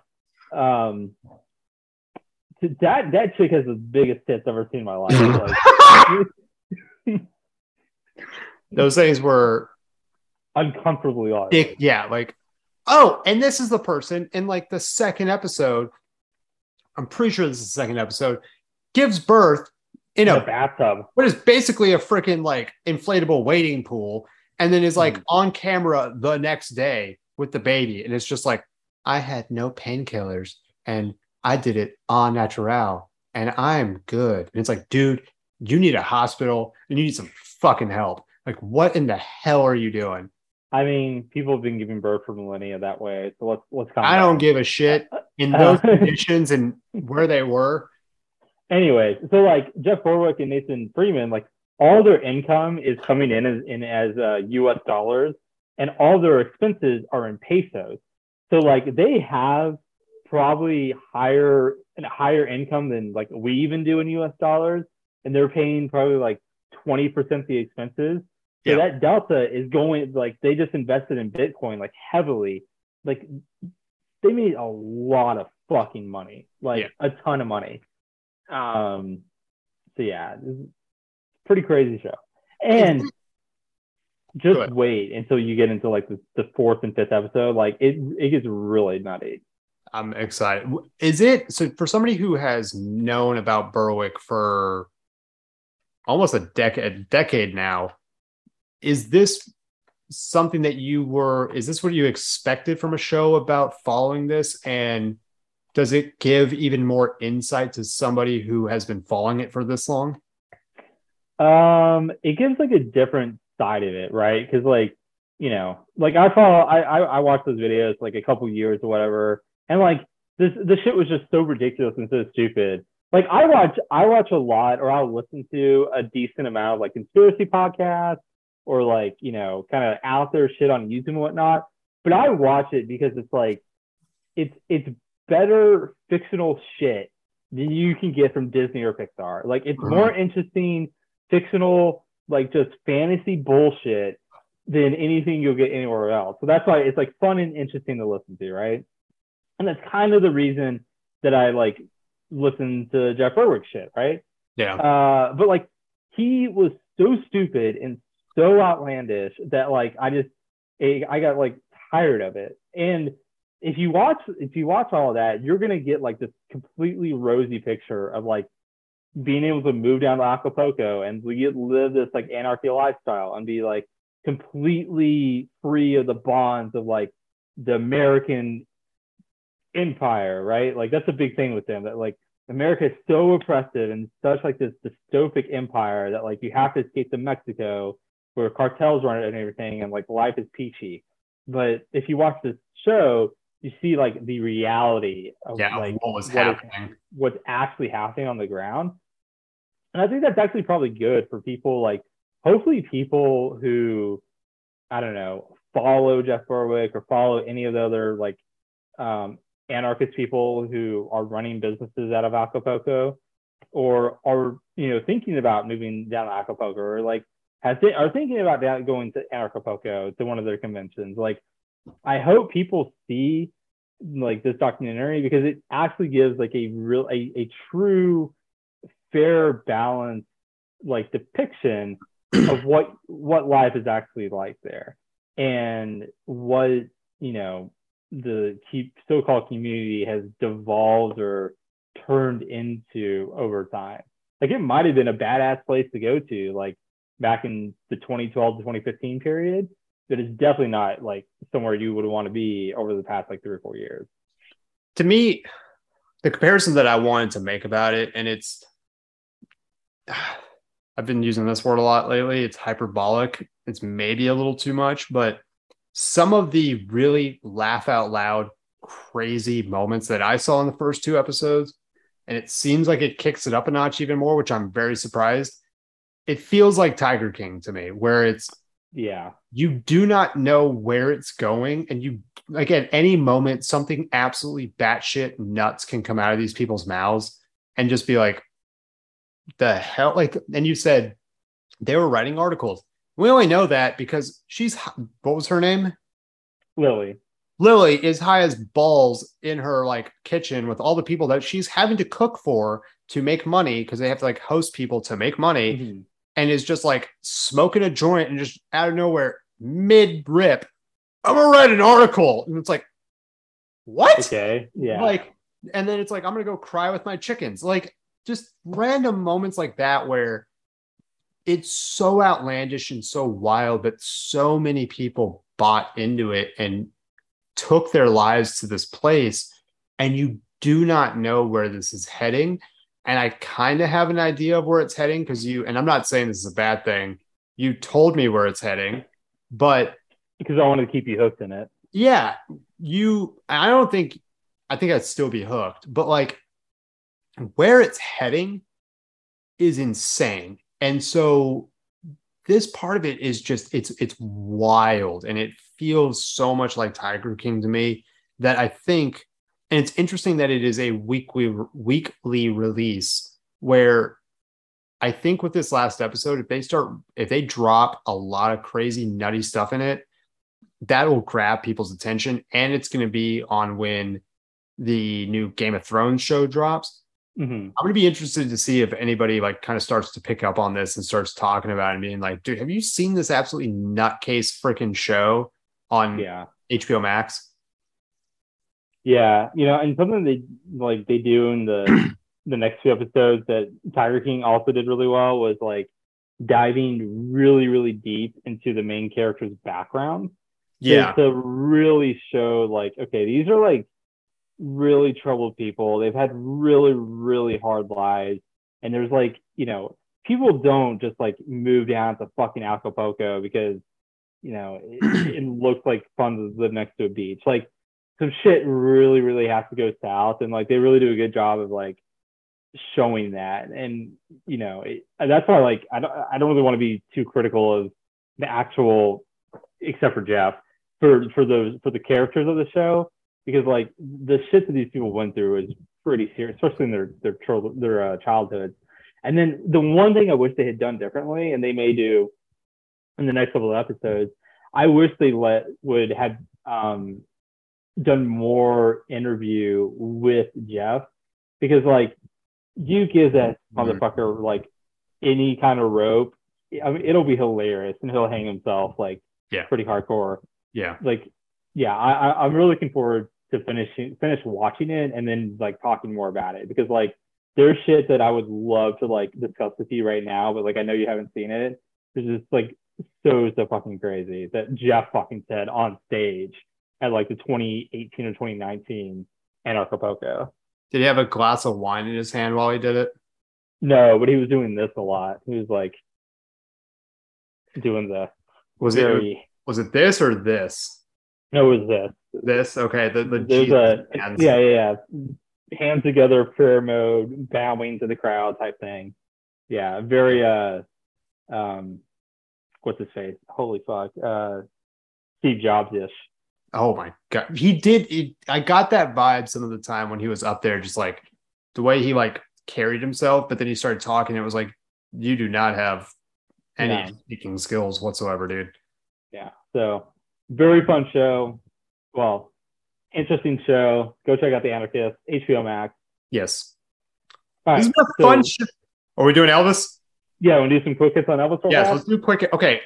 That chick has the biggest tits I've ever seen in my life. Like, those things were uncomfortably large. Yeah, like, oh, and this is the person in like the second episode. I'm pretty sure this is the second episode. Gives birth in a bathtub, what is basically a freaking like inflatable wading pool, and then is like on camera the next day with the baby, and it's just like, I had no painkillers and I did it en natural and I'm good. And it's like, dude, you need a hospital and you need some fucking help. Like, what in the hell are you doing? I mean, people have been giving birth for millennia that way. So let's I don't give a shit in those conditions and where they were. Anyway, so like Jeff Berwick and Nathan Freeman, like all their income is coming in as US dollars, and all their expenses are in pesos. So like they have probably higher income than like we even do in US dollars, and they're paying probably like 20% of the expenses. So that delta is going, like, they just invested in Bitcoin like heavily. Like, they made a lot of fucking money, like a ton of money. So yeah, it's a pretty crazy show. And just wait until you get into like the fourth and fifth episode. Like it gets really nutty. I'm excited. Is it so for somebody who has known about Berwick for almost a decade now? Is this something that is this what you expected from a show about following this? And does it give even more insight to somebody who has been following it for this long? It gives like a different side of it, right? Because like, like I watched those videos like a couple years or whatever, and like this shit was just so ridiculous and so stupid. Like I watch a lot, or I'll listen to a decent amount of like conspiracy podcasts, or like, kind of out there shit on YouTube and whatnot. But I watch it because it's like, it's better fictional shit than you can get from Disney or Pixar. Like, it's more interesting fictional, like just fantasy bullshit than anything you'll get anywhere else. So that's why it's like fun and interesting to listen to, right? And that's kind of the reason that I like listen to Jeff Berwick shit, right? Yeah. But like, he was so stupid and so outlandish that like I got like tired of it. And if you watch all of that, you're gonna get like this completely rosy picture of like being able to move down to Acapulco and live this like anarchy lifestyle and be like completely free of the bonds of like the American empire, right? Like that's a big thing with them, that like America is so oppressive and such like this dystopic empire that like you have to escape to Mexico where cartels run it and everything, and like life is peachy. But if you watch this show, you see like the reality of like what was happening. what's actually happening on the ground. And I think that's actually probably good for people, like hopefully people who, I don't know, follow Jeff Berwick or follow any of the other like anarchist people who are running businesses out of Acapulco, or are, you know, thinking about moving down to Acapulco, or like are thinking about going to Acapulco to one of their conventions. Like, I hope people see like this documentary, because it actually gives like a true fair, balanced like depiction of what life is actually like there, and what, you know, the so-called community has devolved or turned into over time. Like, it might have been a badass place to go to, like back in the 2012 to 2015 period, but it's definitely not like somewhere you would want to be over the past like 3 or 4 years. To me, the comparison that I wanted to make about it, and it's, I've been using this word a lot lately, it's hyperbolic. It's maybe a little too much, but some of the really laugh out loud, crazy moments that I saw in the first 2 episodes, and it seems like it kicks it up a notch even more, which I'm very surprised. It feels like Tiger King to me, where it's, you do not know where it's going, and you, like, at any moment something absolutely batshit nuts can come out of these people's mouths and just be like, the hell? Like, and you said they were writing articles. We only know that because she's, what was her name? Lily is high as balls in her like kitchen with all the people that she's having to cook for to make money, because they have to like host people to make money. Mm-hmm. And is just like smoking a joint and just out of nowhere, mid rip, I'm gonna write an article. And it's like, what? Okay. Yeah. Like, and then it's like, I'm gonna go cry with my chickens. Like, just random moments like that where it's so outlandish and so wild, but so many people bought into it and took their lives to this place, and you do not know where this is heading. And I kind of have an idea of where it's heading, because and I'm not saying this is a bad thing, you told me where it's heading, but because I wanted to keep you hooked in it. Yeah, I think I'd still be hooked, but like, where it's heading is insane. And so this part of it is just, it's wild, and it feels so much like Tiger King to me, that I think, and it's interesting that it is a weekly release, where I think with this last episode, if they drop a lot of crazy nutty stuff in it, that will grab people's attention, and it's going to be on when the new Game of Thrones show drops. Mm-hmm. I'm going to be interested to see if anybody like kind of starts to pick up on this and starts talking about it and being like, dude, have you seen this absolutely nutcase freaking show on HBO Max? Yeah, you know, and something they do in the next 2 episodes that Tiger King also did really well was like diving really, really deep into the main character's background. Yeah. To really show like, okay, these are like really troubled people. They've had really, really hard lives. And there's like, you know, people don't just like move down to fucking Acapulco because, you know, it looks like fun to live next to a beach. Like, some shit really, really has to go south. And like, they really do a good job of like showing that. And, you know, that's why like, I don't really want to be too critical of the actual, except for Jeff, for the characters of the show, because like the shit that these people went through is pretty serious, especially in their childhood. And then the one thing I wish they had done differently, and they may do in the next couple of episodes, I wish they would have done more interview with Jeff, because like, you give that motherfucker like any kind of rope, I mean, it'll be hilarious, and he'll hang himself like pretty hardcore. Yeah. Like, yeah, I'm really looking forward to finish watching it and then like talking more about it, because like there's shit that I would love to like discuss with you right now, but like I know you haven't seen it. It's just like so fucking crazy that Jeff fucking said on stage at like the 2018 or 2019 Anarchapulco. Did he have a glass of wine in his hand while he did it? No, but he was doing this a lot. He was like doing the Was very. was it this or this? No, it was this. This okay. The There's Jesus hands. yeah. Hands together, prayer mode, bowing to the crowd type thing. Yeah, very what's his face? Holy fuck, Steve Jobs-ish. Oh my god, he did. I got that vibe some of the time when he was up there, just like the way he like carried himself. But then he started talking. It was like you do not have any speaking skills whatsoever, dude. Yeah. So very fun show. Well, interesting show. Go check out The Anarchist, HBO Max. Yes. All right, this is a fun show. Are we doing Elvis? Yeah, we'll do some quick hits on Elvis. Yes, let's do quick. Okay.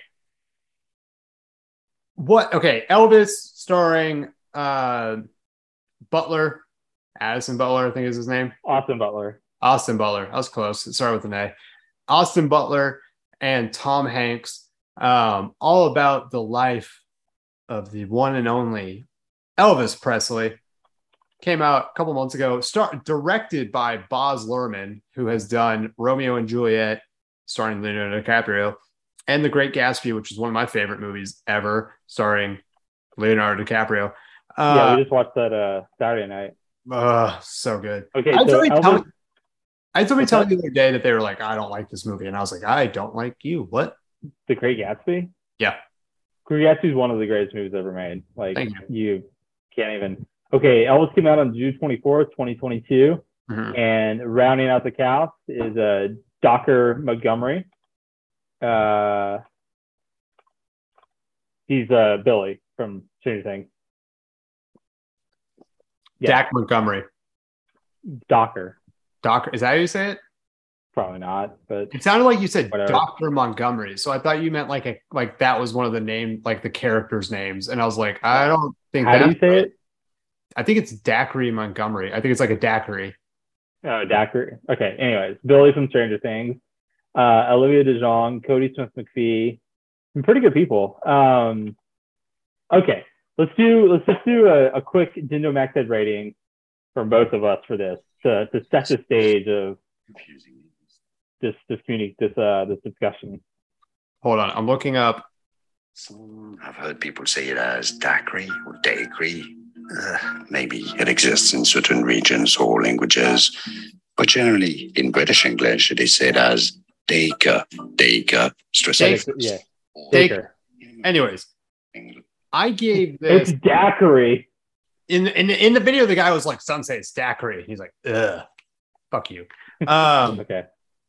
Okay, Elvis starring Butler, Addison Butler, I think is his name. Austin Butler. Austin Butler. I was close. It started with an A. Austin Butler and Tom Hanks. All about the life of the one and only Elvis Presley. Came out a couple months ago. Directed by Baz Luhrmann, who has done Romeo and Juliet, starring Leonardo DiCaprio, and The Great Gatsby, which is one of my favorite movies ever, starring Leonardo DiCaprio. Yeah, we just watched that Saturday night. So good. Okay, I had so somebody tell me the other day that they were like, I don't like this movie. And I was like, I don't like you. What? The Great Gatsby? Yeah. Great Gatsby is one of the greatest movies ever made. Like, Thank you can't even. Okay, Elvis came out on June 24th, 2022. Mm-hmm. And rounding out the cast is Docker Montgomery. He's Billy from Stranger Things. Yeah. Dak Montgomery. Docker. Is that how you say it? Probably not, but it sounded like you said whatever. Dr. Montgomery. So I thought you meant like that was one of the name, like the characters' names. And I was like, I don't think how do you say it? I think it's Dacre Montgomery. I think it's like a daiquiri. Oh, daiquiri. Okay. Anyways, Billy from Stranger Things, Olivia DeJonge, Cody Smith-McPhee, some pretty good people. Okay, let's just do a quick Dindo Max Head rating from both of us for this to set the stage of this discussion. Hold on, I'm looking up. I've heard people say it as daiquiri or daiquiri. Maybe it exists in certain regions or languages, but generally in British English it is said as Dacre, stress. Yeah, Dacre. Anyways, I gave this. It's daiquiri. In the video, the guy was like, "Some say it's daiquiri." He's like, "Ugh, fuck you." Okay.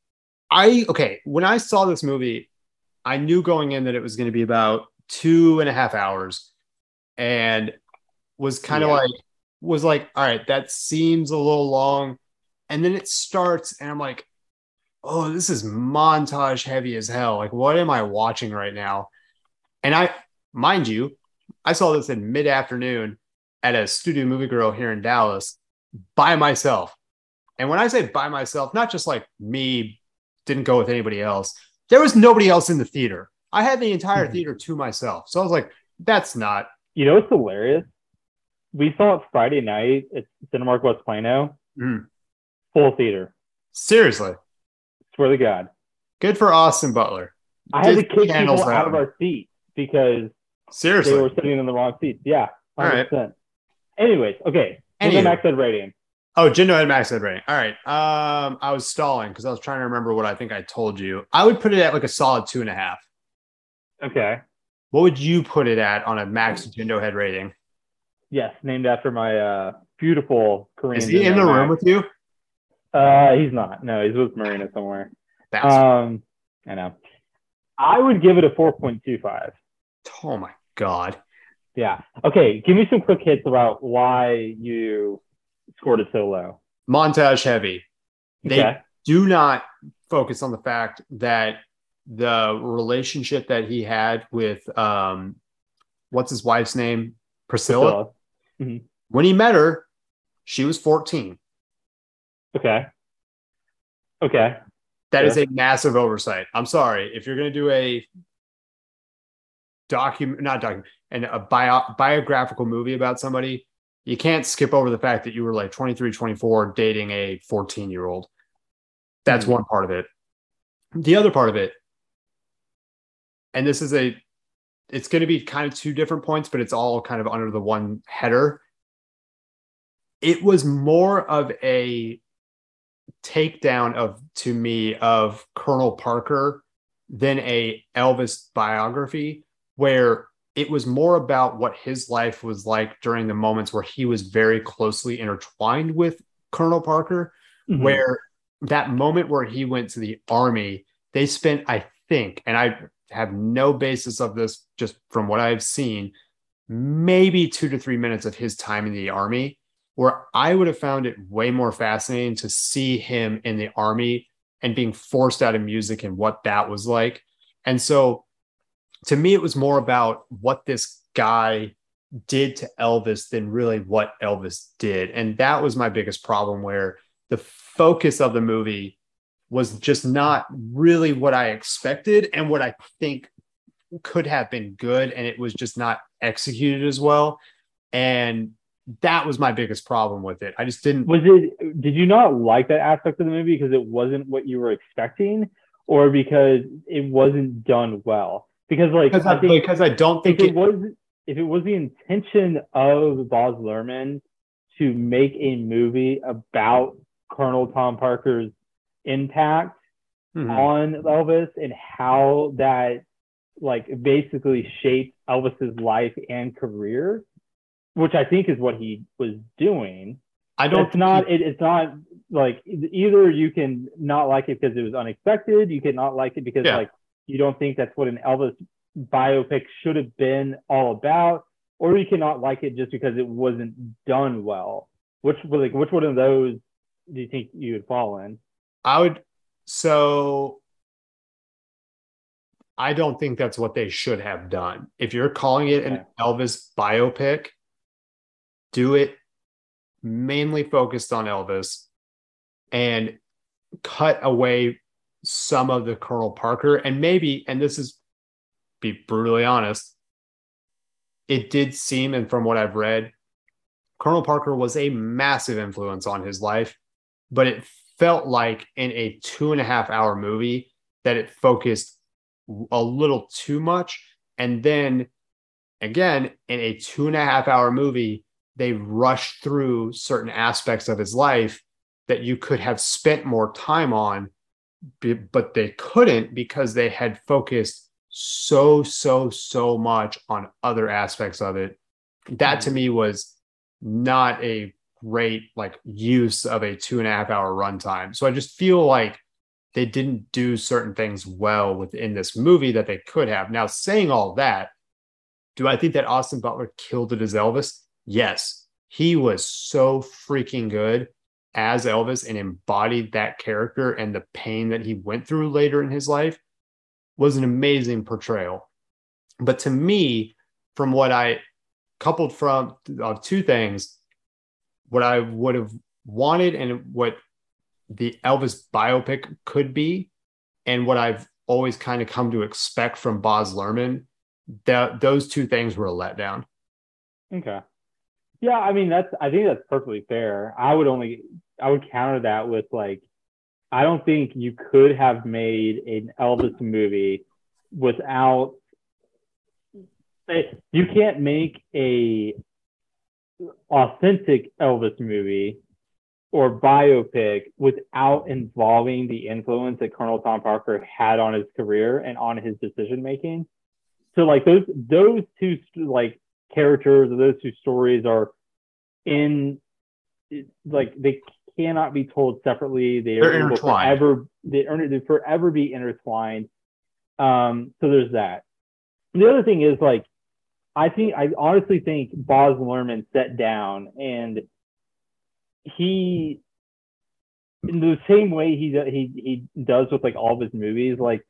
When I saw this movie, I knew going in that it was going to be about 2.5 hours, and was kind of like, all right, that seems a little long. And then it starts, and I'm like, oh, this is montage heavy as hell. Like, what am I watching right now? And mind you, I saw this in mid-afternoon at a Studio Movie Girl here in Dallas by myself. And when I say by myself, not just like me, didn't go with anybody else. There was nobody else in the theater. I had the entire theater to myself. So I was like, that's not. You know what's hilarious? We saw it Friday night at Cinemark West Plano. Full theater. Seriously. Swear to God. Good for Austin Butler. I had to kick people out of our seats because seriously they were sitting in the wrong seats. Yeah. 100%. All right. Anyways, okay. Dindo Max Head rating. Oh, Dindo Head Max Head rating. All right. I was stalling because I was trying to remember what I think I told you. I would put it at like a solid 2.5. Okay. What would you put it at on a max Dindo Head rating? Yes, named after my beautiful Korean. Is he in the room with you? He's not. No, he's with Marina somewhere. I know. I would give it a 4.25. Oh my God. Yeah. Okay. Give me some quick hits about why you scored it so low. Montage heavy. Okay. They do not focus on the fact that the relationship that he had with what's his wife's name? Priscilla. Mm-hmm. When he met her, she was 14. Okay. That is a massive oversight. I'm sorry. If you're going to do a biographical movie about somebody, you can't skip over the fact that you were like 23, 24 dating a 14-year-old. That's one part of it. The other part of it, and this is it's going to be kind of two different points, but it's all kind of under the one header. It was more of a takedown to me of Colonel Parker than a Elvis biography, where it was more about what his life was like during the moments where he was very closely intertwined with Colonel Parker, where that moment where he went to the Army, they spent, I think, and I have no basis of this just from what I've seen, maybe 2 to 3 minutes of his time in the Army, where I would have found it way more fascinating to see him in the Army and being forced out of music and what that was like. And so to me, it was more about what this guy did to Elvis than really what Elvis did. And that was my biggest problem, where the focus of the movie was just not really what I expected and what I think could have been good. And it was just not executed as well. And that was my biggest problem with it. I just didn't. Did you not like that aspect of the movie because it wasn't what you were expecting, or because it wasn't done well? Because I don't think if it was the intention of Baz Luhrmann to make a movie about Colonel Tom Parker's impact on Elvis and how that like basically shaped Elvis's life and career, which I think is what he was doing. It's not like either you can not like it because it was unexpected, you can not like it because like you don't think that's what an Elvis biopic should have been all about, or you cannot like it just because it wasn't done well. Which one of those do you think you would fall in? I don't think that's what they should have done. If you're calling it an Elvis biopic, do it mainly focused on Elvis and cut away some of the Colonel Parker. And maybe, and this is be brutally honest, it did seem, and from what I've read, Colonel Parker was a massive influence on his life, but it felt like in a 2.5-hour movie that it focused a little too much. And then again, in a 2.5-hour movie, they rushed through certain aspects of his life that you could have spent more time on, but they couldn't because they had focused so much on other aspects of it. That to me was not a great like use of a 2.5-hour runtime. So I just feel like they didn't do certain things well within this movie that they could have. Now, saying all that, do I think that Austin Butler killed it as Elvis? Yes. He was so freaking good as Elvis and embodied that character, and the pain that he went through later in his life was an amazing portrayal. But to me, from what I coupled from two things, what I would have wanted and what the Elvis biopic could be, and what I've always kind of come to expect from Baz Luhrmann, those two things were a letdown. Okay. Yeah, I mean, I think that's perfectly fair. I would counter that with like, I don't think you could have made an Elvis movie without, you can't make a authentic Elvis movie or biopic without involving the influence that Colonel Tom Parker had on his career and on his decision making. So like those two like characters or those two stories are in, like, they cannot be told separately. They're intertwined. They forever be intertwined. So there's that. The other thing is, like, I honestly think Baz Luhrmann sat down and he, in the same way he does with like all of his movies, like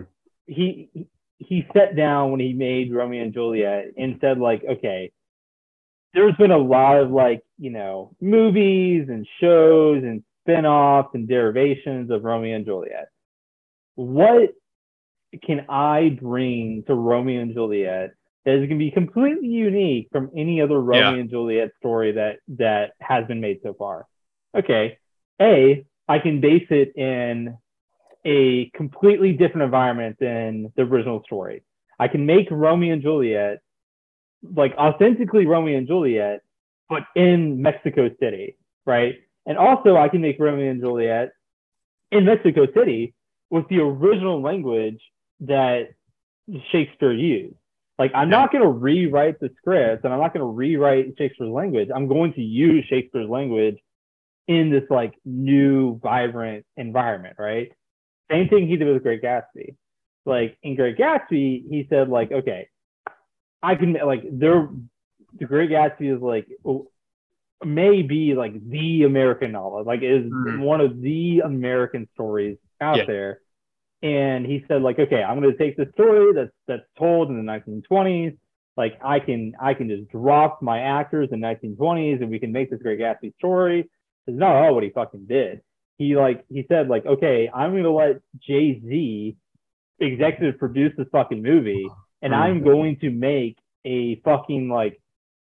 he sat down when he made Romeo and Juliet and said, like, okay, there's been a lot of, like, you know, movies and shows and spin-offs and derivations of Romeo and Juliet. What can I bring to Romeo and Juliet that is going to be completely unique from any other Romeo and Juliet story that has been made so far. Okay, I can base it in a completely different environment than the original story. I can make Romeo and Juliet like authentically Romeo and Juliet, but in Mexico City, right? And also I can make Romeo and Juliet in Mexico City with the original language that Shakespeare used. Like, I'm not going to rewrite the script and I'm not going to rewrite Shakespeare's language. I'm going to use Shakespeare's language in this like new, vibrant environment, right? Same thing he did with Great Gatsby. Like in Great Gatsby, he said like, okay, I can like the Great Gatsby is like maybe like the American novel, like is one of the American stories out there. And he said like, okay, I'm going to take this story that's told in the 1920s. Like I can just drop my actors in 1920s and we can make this Great Gatsby story. It's not all what he fucking did. He said like, okay, I'm going to let Jay-Z executive produce this fucking movie. And I'm going to make a fucking like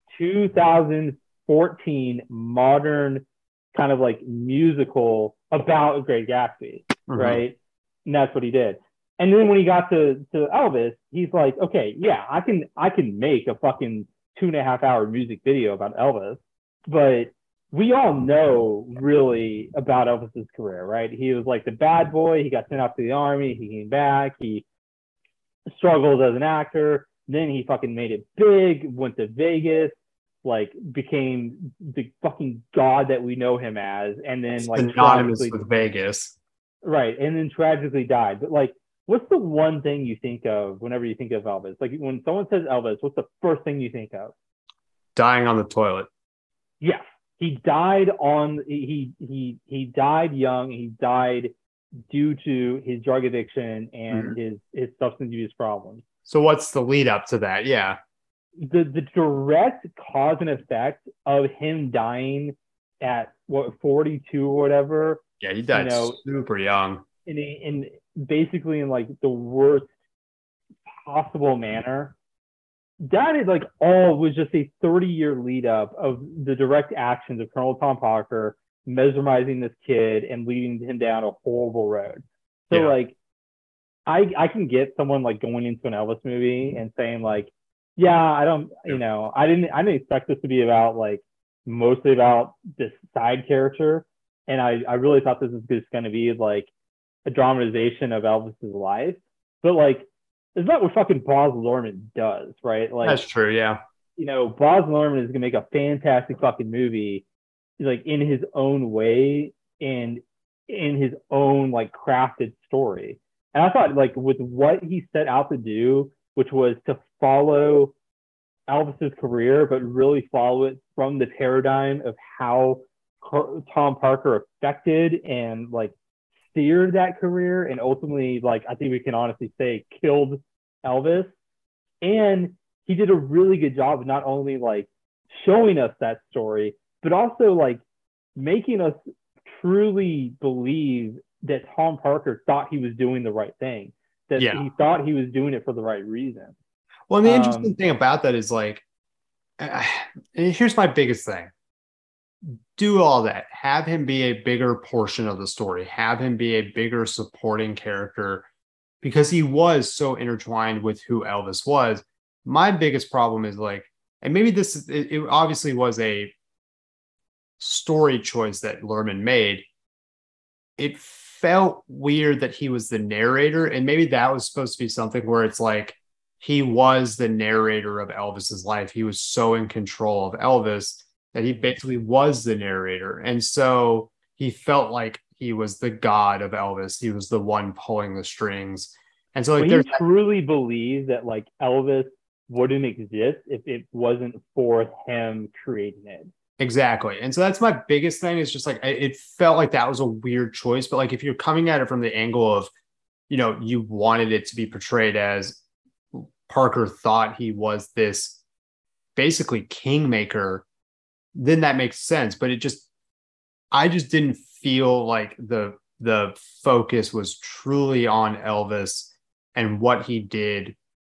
2014 modern kind of like musical about Great Gatsby, right? And that's what he did. And then when he got to Elvis, he's like, okay, yeah, I can make a fucking 2.5 hour music video about Elvis, but we all know really about Elvis's career, right? He was like the bad boy. He got sent out to the army. He came back. He struggled as an actor. Then he fucking made it big, went to Vegas, like became the fucking god that we know him as. And then it's like synonymous with Vegas. Right. And then tragically died. But like, what's the one thing you think of whenever you think of Elvis? Like when someone says Elvis, what's the first thing you think of? Dying on the toilet. Yes. He died he died young. He died due to his drug addiction and his substance use problems. So what's the lead up to that? Yeah. The direct cause and effect of him dying at 42 or whatever. Yeah, he died super young. In basically in like the worst possible manner. That is like all was just a 30-year lead up of the direct actions of Colonel Tom Parker mesmerizing this kid and leading him down a horrible road. So like I can get someone like going into an Elvis movie and saying like, yeah, I didn't expect this to be about like mostly about this side character. And I really thought this was just going to be like a dramatization of Elvis's life. But like, it's not what fucking Baz Luhrmann does, right? Like, that's true, yeah. You know, Baz Luhrmann is going to make a fantastic fucking movie, like in his own way and in his own like crafted story. And I thought like with what he set out to do, which was to follow Elvis's career, but really follow it from the paradigm of how Tom Parker affected and like steered that career and ultimately, like, I think we can honestly say killed Elvis. And he did a really good job of not only like showing us that story, but also like making us truly believe that Tom Parker thought he was doing the right thing, that he thought he was doing it for the right reason. Well, and the interesting thing about that is like, here's my biggest thing. Do all that. Have him be a bigger portion of the story. Have him be a bigger supporting character because he was so intertwined with who Elvis was. My biggest problem is like, and maybe it obviously was a story choice that Luhrmann made. It felt weird that he was the narrator, and maybe that was supposed to be something where it's like he was the narrator of Elvis's life. He was so in control of Elvis that he basically was the narrator. And so he felt like he was the god of Elvis. He was the one pulling the strings. And so like he truly believed that like Elvis wouldn't exist if it wasn't for him creating it. Exactly. And so that's my biggest thing is just like, it felt like that was a weird choice. But like, if you're coming at it from the angle of, you know, you wanted it to be portrayed as Parker thought he was this basically kingmaker, then that makes sense. But I just didn't feel like the focus was truly on Elvis and what he did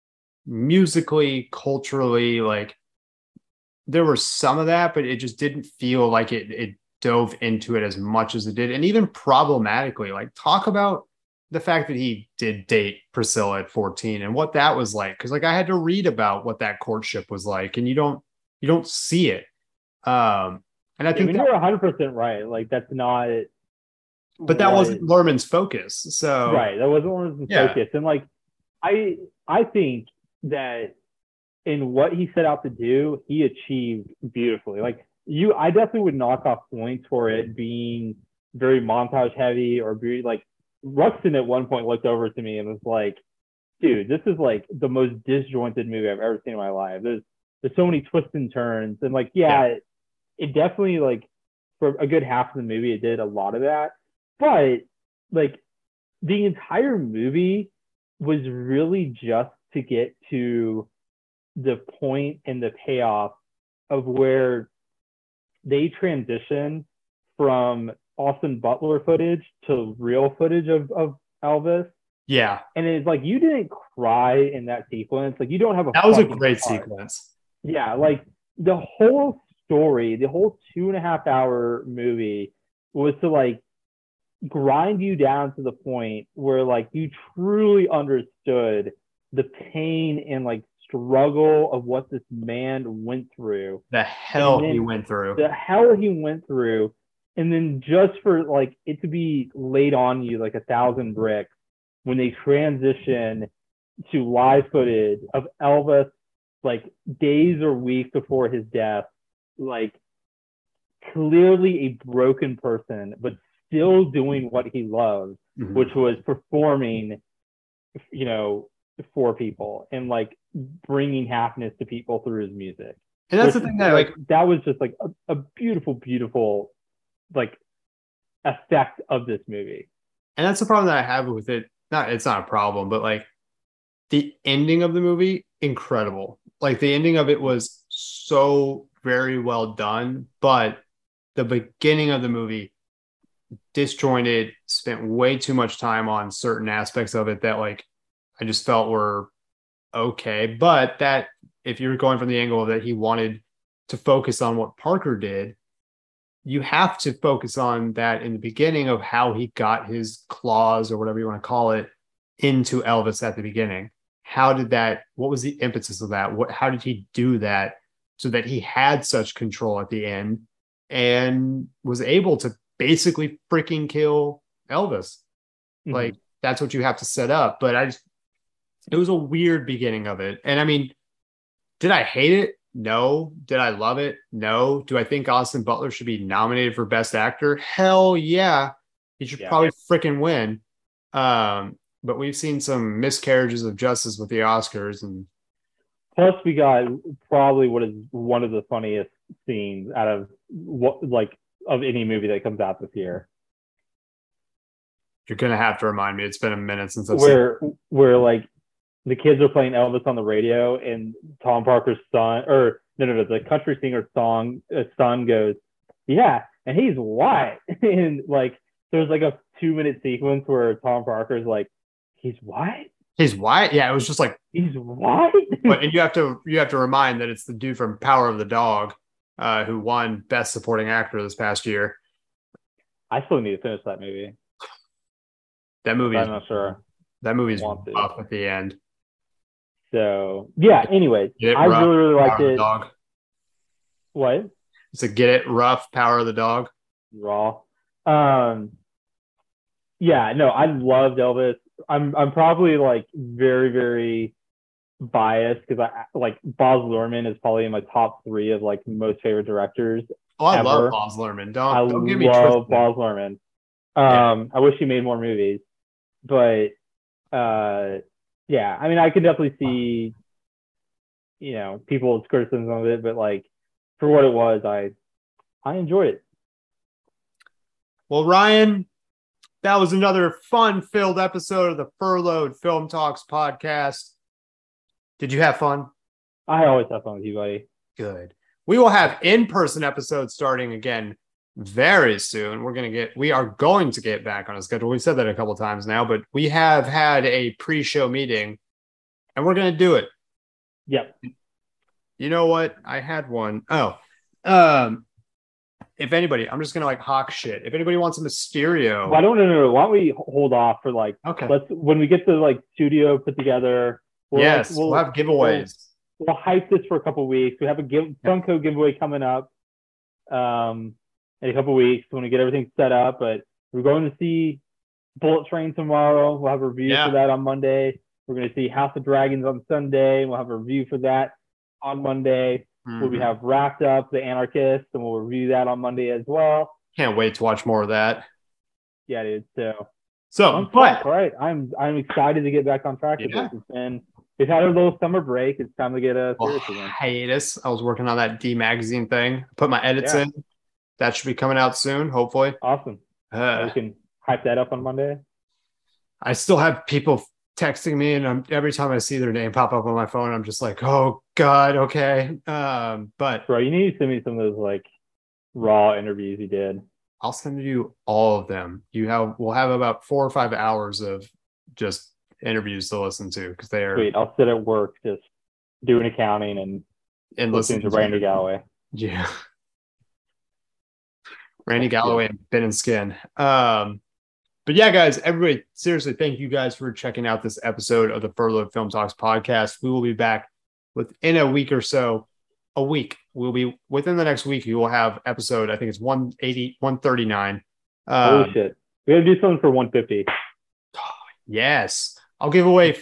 musically, culturally, like there was some of that, but it just didn't feel like it dove into it as much as it did. And even problematically, like talk about the fact that he did date Priscilla at 14 and what that was like. Cause like I had to read about what that courtship was like, and you don't see it. And I think you're 100% right. Like that's not, but that wasn't Luhrmann's focus. So right. That wasn't Luhrmann's focus. And like, I think that in what he set out to do, he achieved beautifully. Like I definitely would knock off points for it being very montage heavy or be like Ruxin at one point looked over to me and was like, dude, this is like the most disjointed movie I've ever seen in my life. There's so many twists and turns. And like, it definitely like for a good half of the movie, it did a lot of that. But like the entire movie was really just to get to the point and the payoff of where they transition from Austin Butler footage to real footage of Elvis. Yeah. And it's like, you didn't cry in that sequence. Like you don't have that was a great sequence. Yeah. Like the whole story, the whole 2.5 hour movie was to like grind you down to the point where like you truly understood the pain and like struggle of what this man went through, the hell he went through, and then just for like it to be laid on you like 1,000 bricks when they transition to live footage of Elvis like days or weeks before his death, like clearly a broken person but still doing what he loved, which was performing, you know, for people and like bringing happiness to people through his music. And that's the thing that like that was just like a beautiful like effect of this movie. And that's the problem that I have with it. It's not a problem, but like the ending of the movie, incredible. Like the ending of it was so very well done, but the beginning of the movie disjointed, spent way too much time on certain aspects of it that like I just felt were okay. But that if you're going from the angle that he wanted to focus on what Parker did, you have to focus on that in the beginning of how he got his claws or whatever you want to call it into Elvis at the beginning. What was the impetus of that? How did he do that so that he had such control at the end and was able to basically freaking kill Elvis? Like that's what you have to set up. But it was a weird beginning of it. And I mean, did I hate it? No. Did I love it? No. Do I think Austin Butler should be nominated for Best Actor? Hell yeah. He should probably freaking win. But we've seen some miscarriages of justice with the Oscars. And plus we got probably what is one of the funniest scenes out of of any movie that comes out this year. You're going to have to remind me. It's been a minute since I've seen where like the kids are playing Elvis on the radio and Tom Parker's son, the country singer's son goes, yeah, and he's white. And like, there's like a 2-minute sequence where Tom Parker's like, he's white? He's white? Yeah, it was just like, he's white? And you have to remind that it's the dude from Power of the Dog who won Best Supporting Actor this past year. I still need to finish that movie. I'm not sure. That movie's rough at the end. So yeah. Anyways, I really liked it. Dog. What? It's a Get It Rough, Power of the Dog. Raw. Yeah. No, I loved Elvis. I'm probably like very very biased because I like Baz Luhrmann is probably in my top 3 of like most favorite directors. Oh, I ever. love Baz Luhrmann. Don't get me twisted. I love Baz Luhrmann. I wish he made more movies, but yeah, I mean, I could definitely see, you know, people's criticism of it, but like for what it was, I enjoyed it. Well, Ryan, that was another fun-filled episode of the Furloughed Film Talks podcast. Did you have fun? I always have fun with you, buddy. Good. We will have in-person episodes starting again very soon. We are going to get back on a schedule. We've said that a couple of times now, but we have had a pre-show meeting and we're going to do it. Yep. You know what? I had one. If anybody, I'm just gonna like hawk shit. If anybody wants a Mysterio, Why don't we hold off for like, okay. when we get the like studio put together, we'll have giveaways. We'll hype this for a couple of weeks. We have a Funko giveaway coming up in a couple of weeks when we get everything set up. But we're going to see Bullet Train tomorrow. We'll have a review for that on Monday. We're going to see House of Dragons on Sunday. We'll have a review for that on Monday. Mm-hmm. We'll have wrapped up The Anarchist, and we'll review that on Monday as well. Can't wait to watch more of that. Yeah, dude. So, but all right, I'm excited to get back on track with this. We've had a little summer break. It's time to get serious again. Hiatus. I was working on that D magazine thing. Put my edits in. That should be coming out soon, hopefully. Awesome. We can hype that up on Monday. I still have people texting me, and every time I see their name pop up on my phone, I'm just like, oh God, okay. But bro, you need to send me some of those like raw interviews you did. I'll send you all of them. We'll have about 4 or 5 hours of just interviews to listen to because they are sweet. I'll sit at work just doing accounting and listening to Randy Galloway. Yeah. Randy Galloway and Ben and Skin. But yeah, guys, everybody, seriously, thank you guys for checking out this episode of the Furloughed Film Talks podcast. We will be back within a week or so. We'll be within the next week. We will have episode, I think it's 139. Holy shit. We got to do something for 150. Yes. I'll give away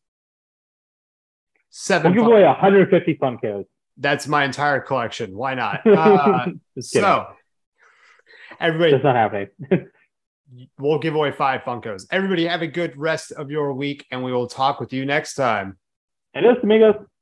7. We'll give away 150 Funkos. That's my entire collection. Why not? So, everybody. That's not happening. We'll give away 5 Funkos. Everybody have a good rest of your week, and we will talk with you next time. Adios, amigos.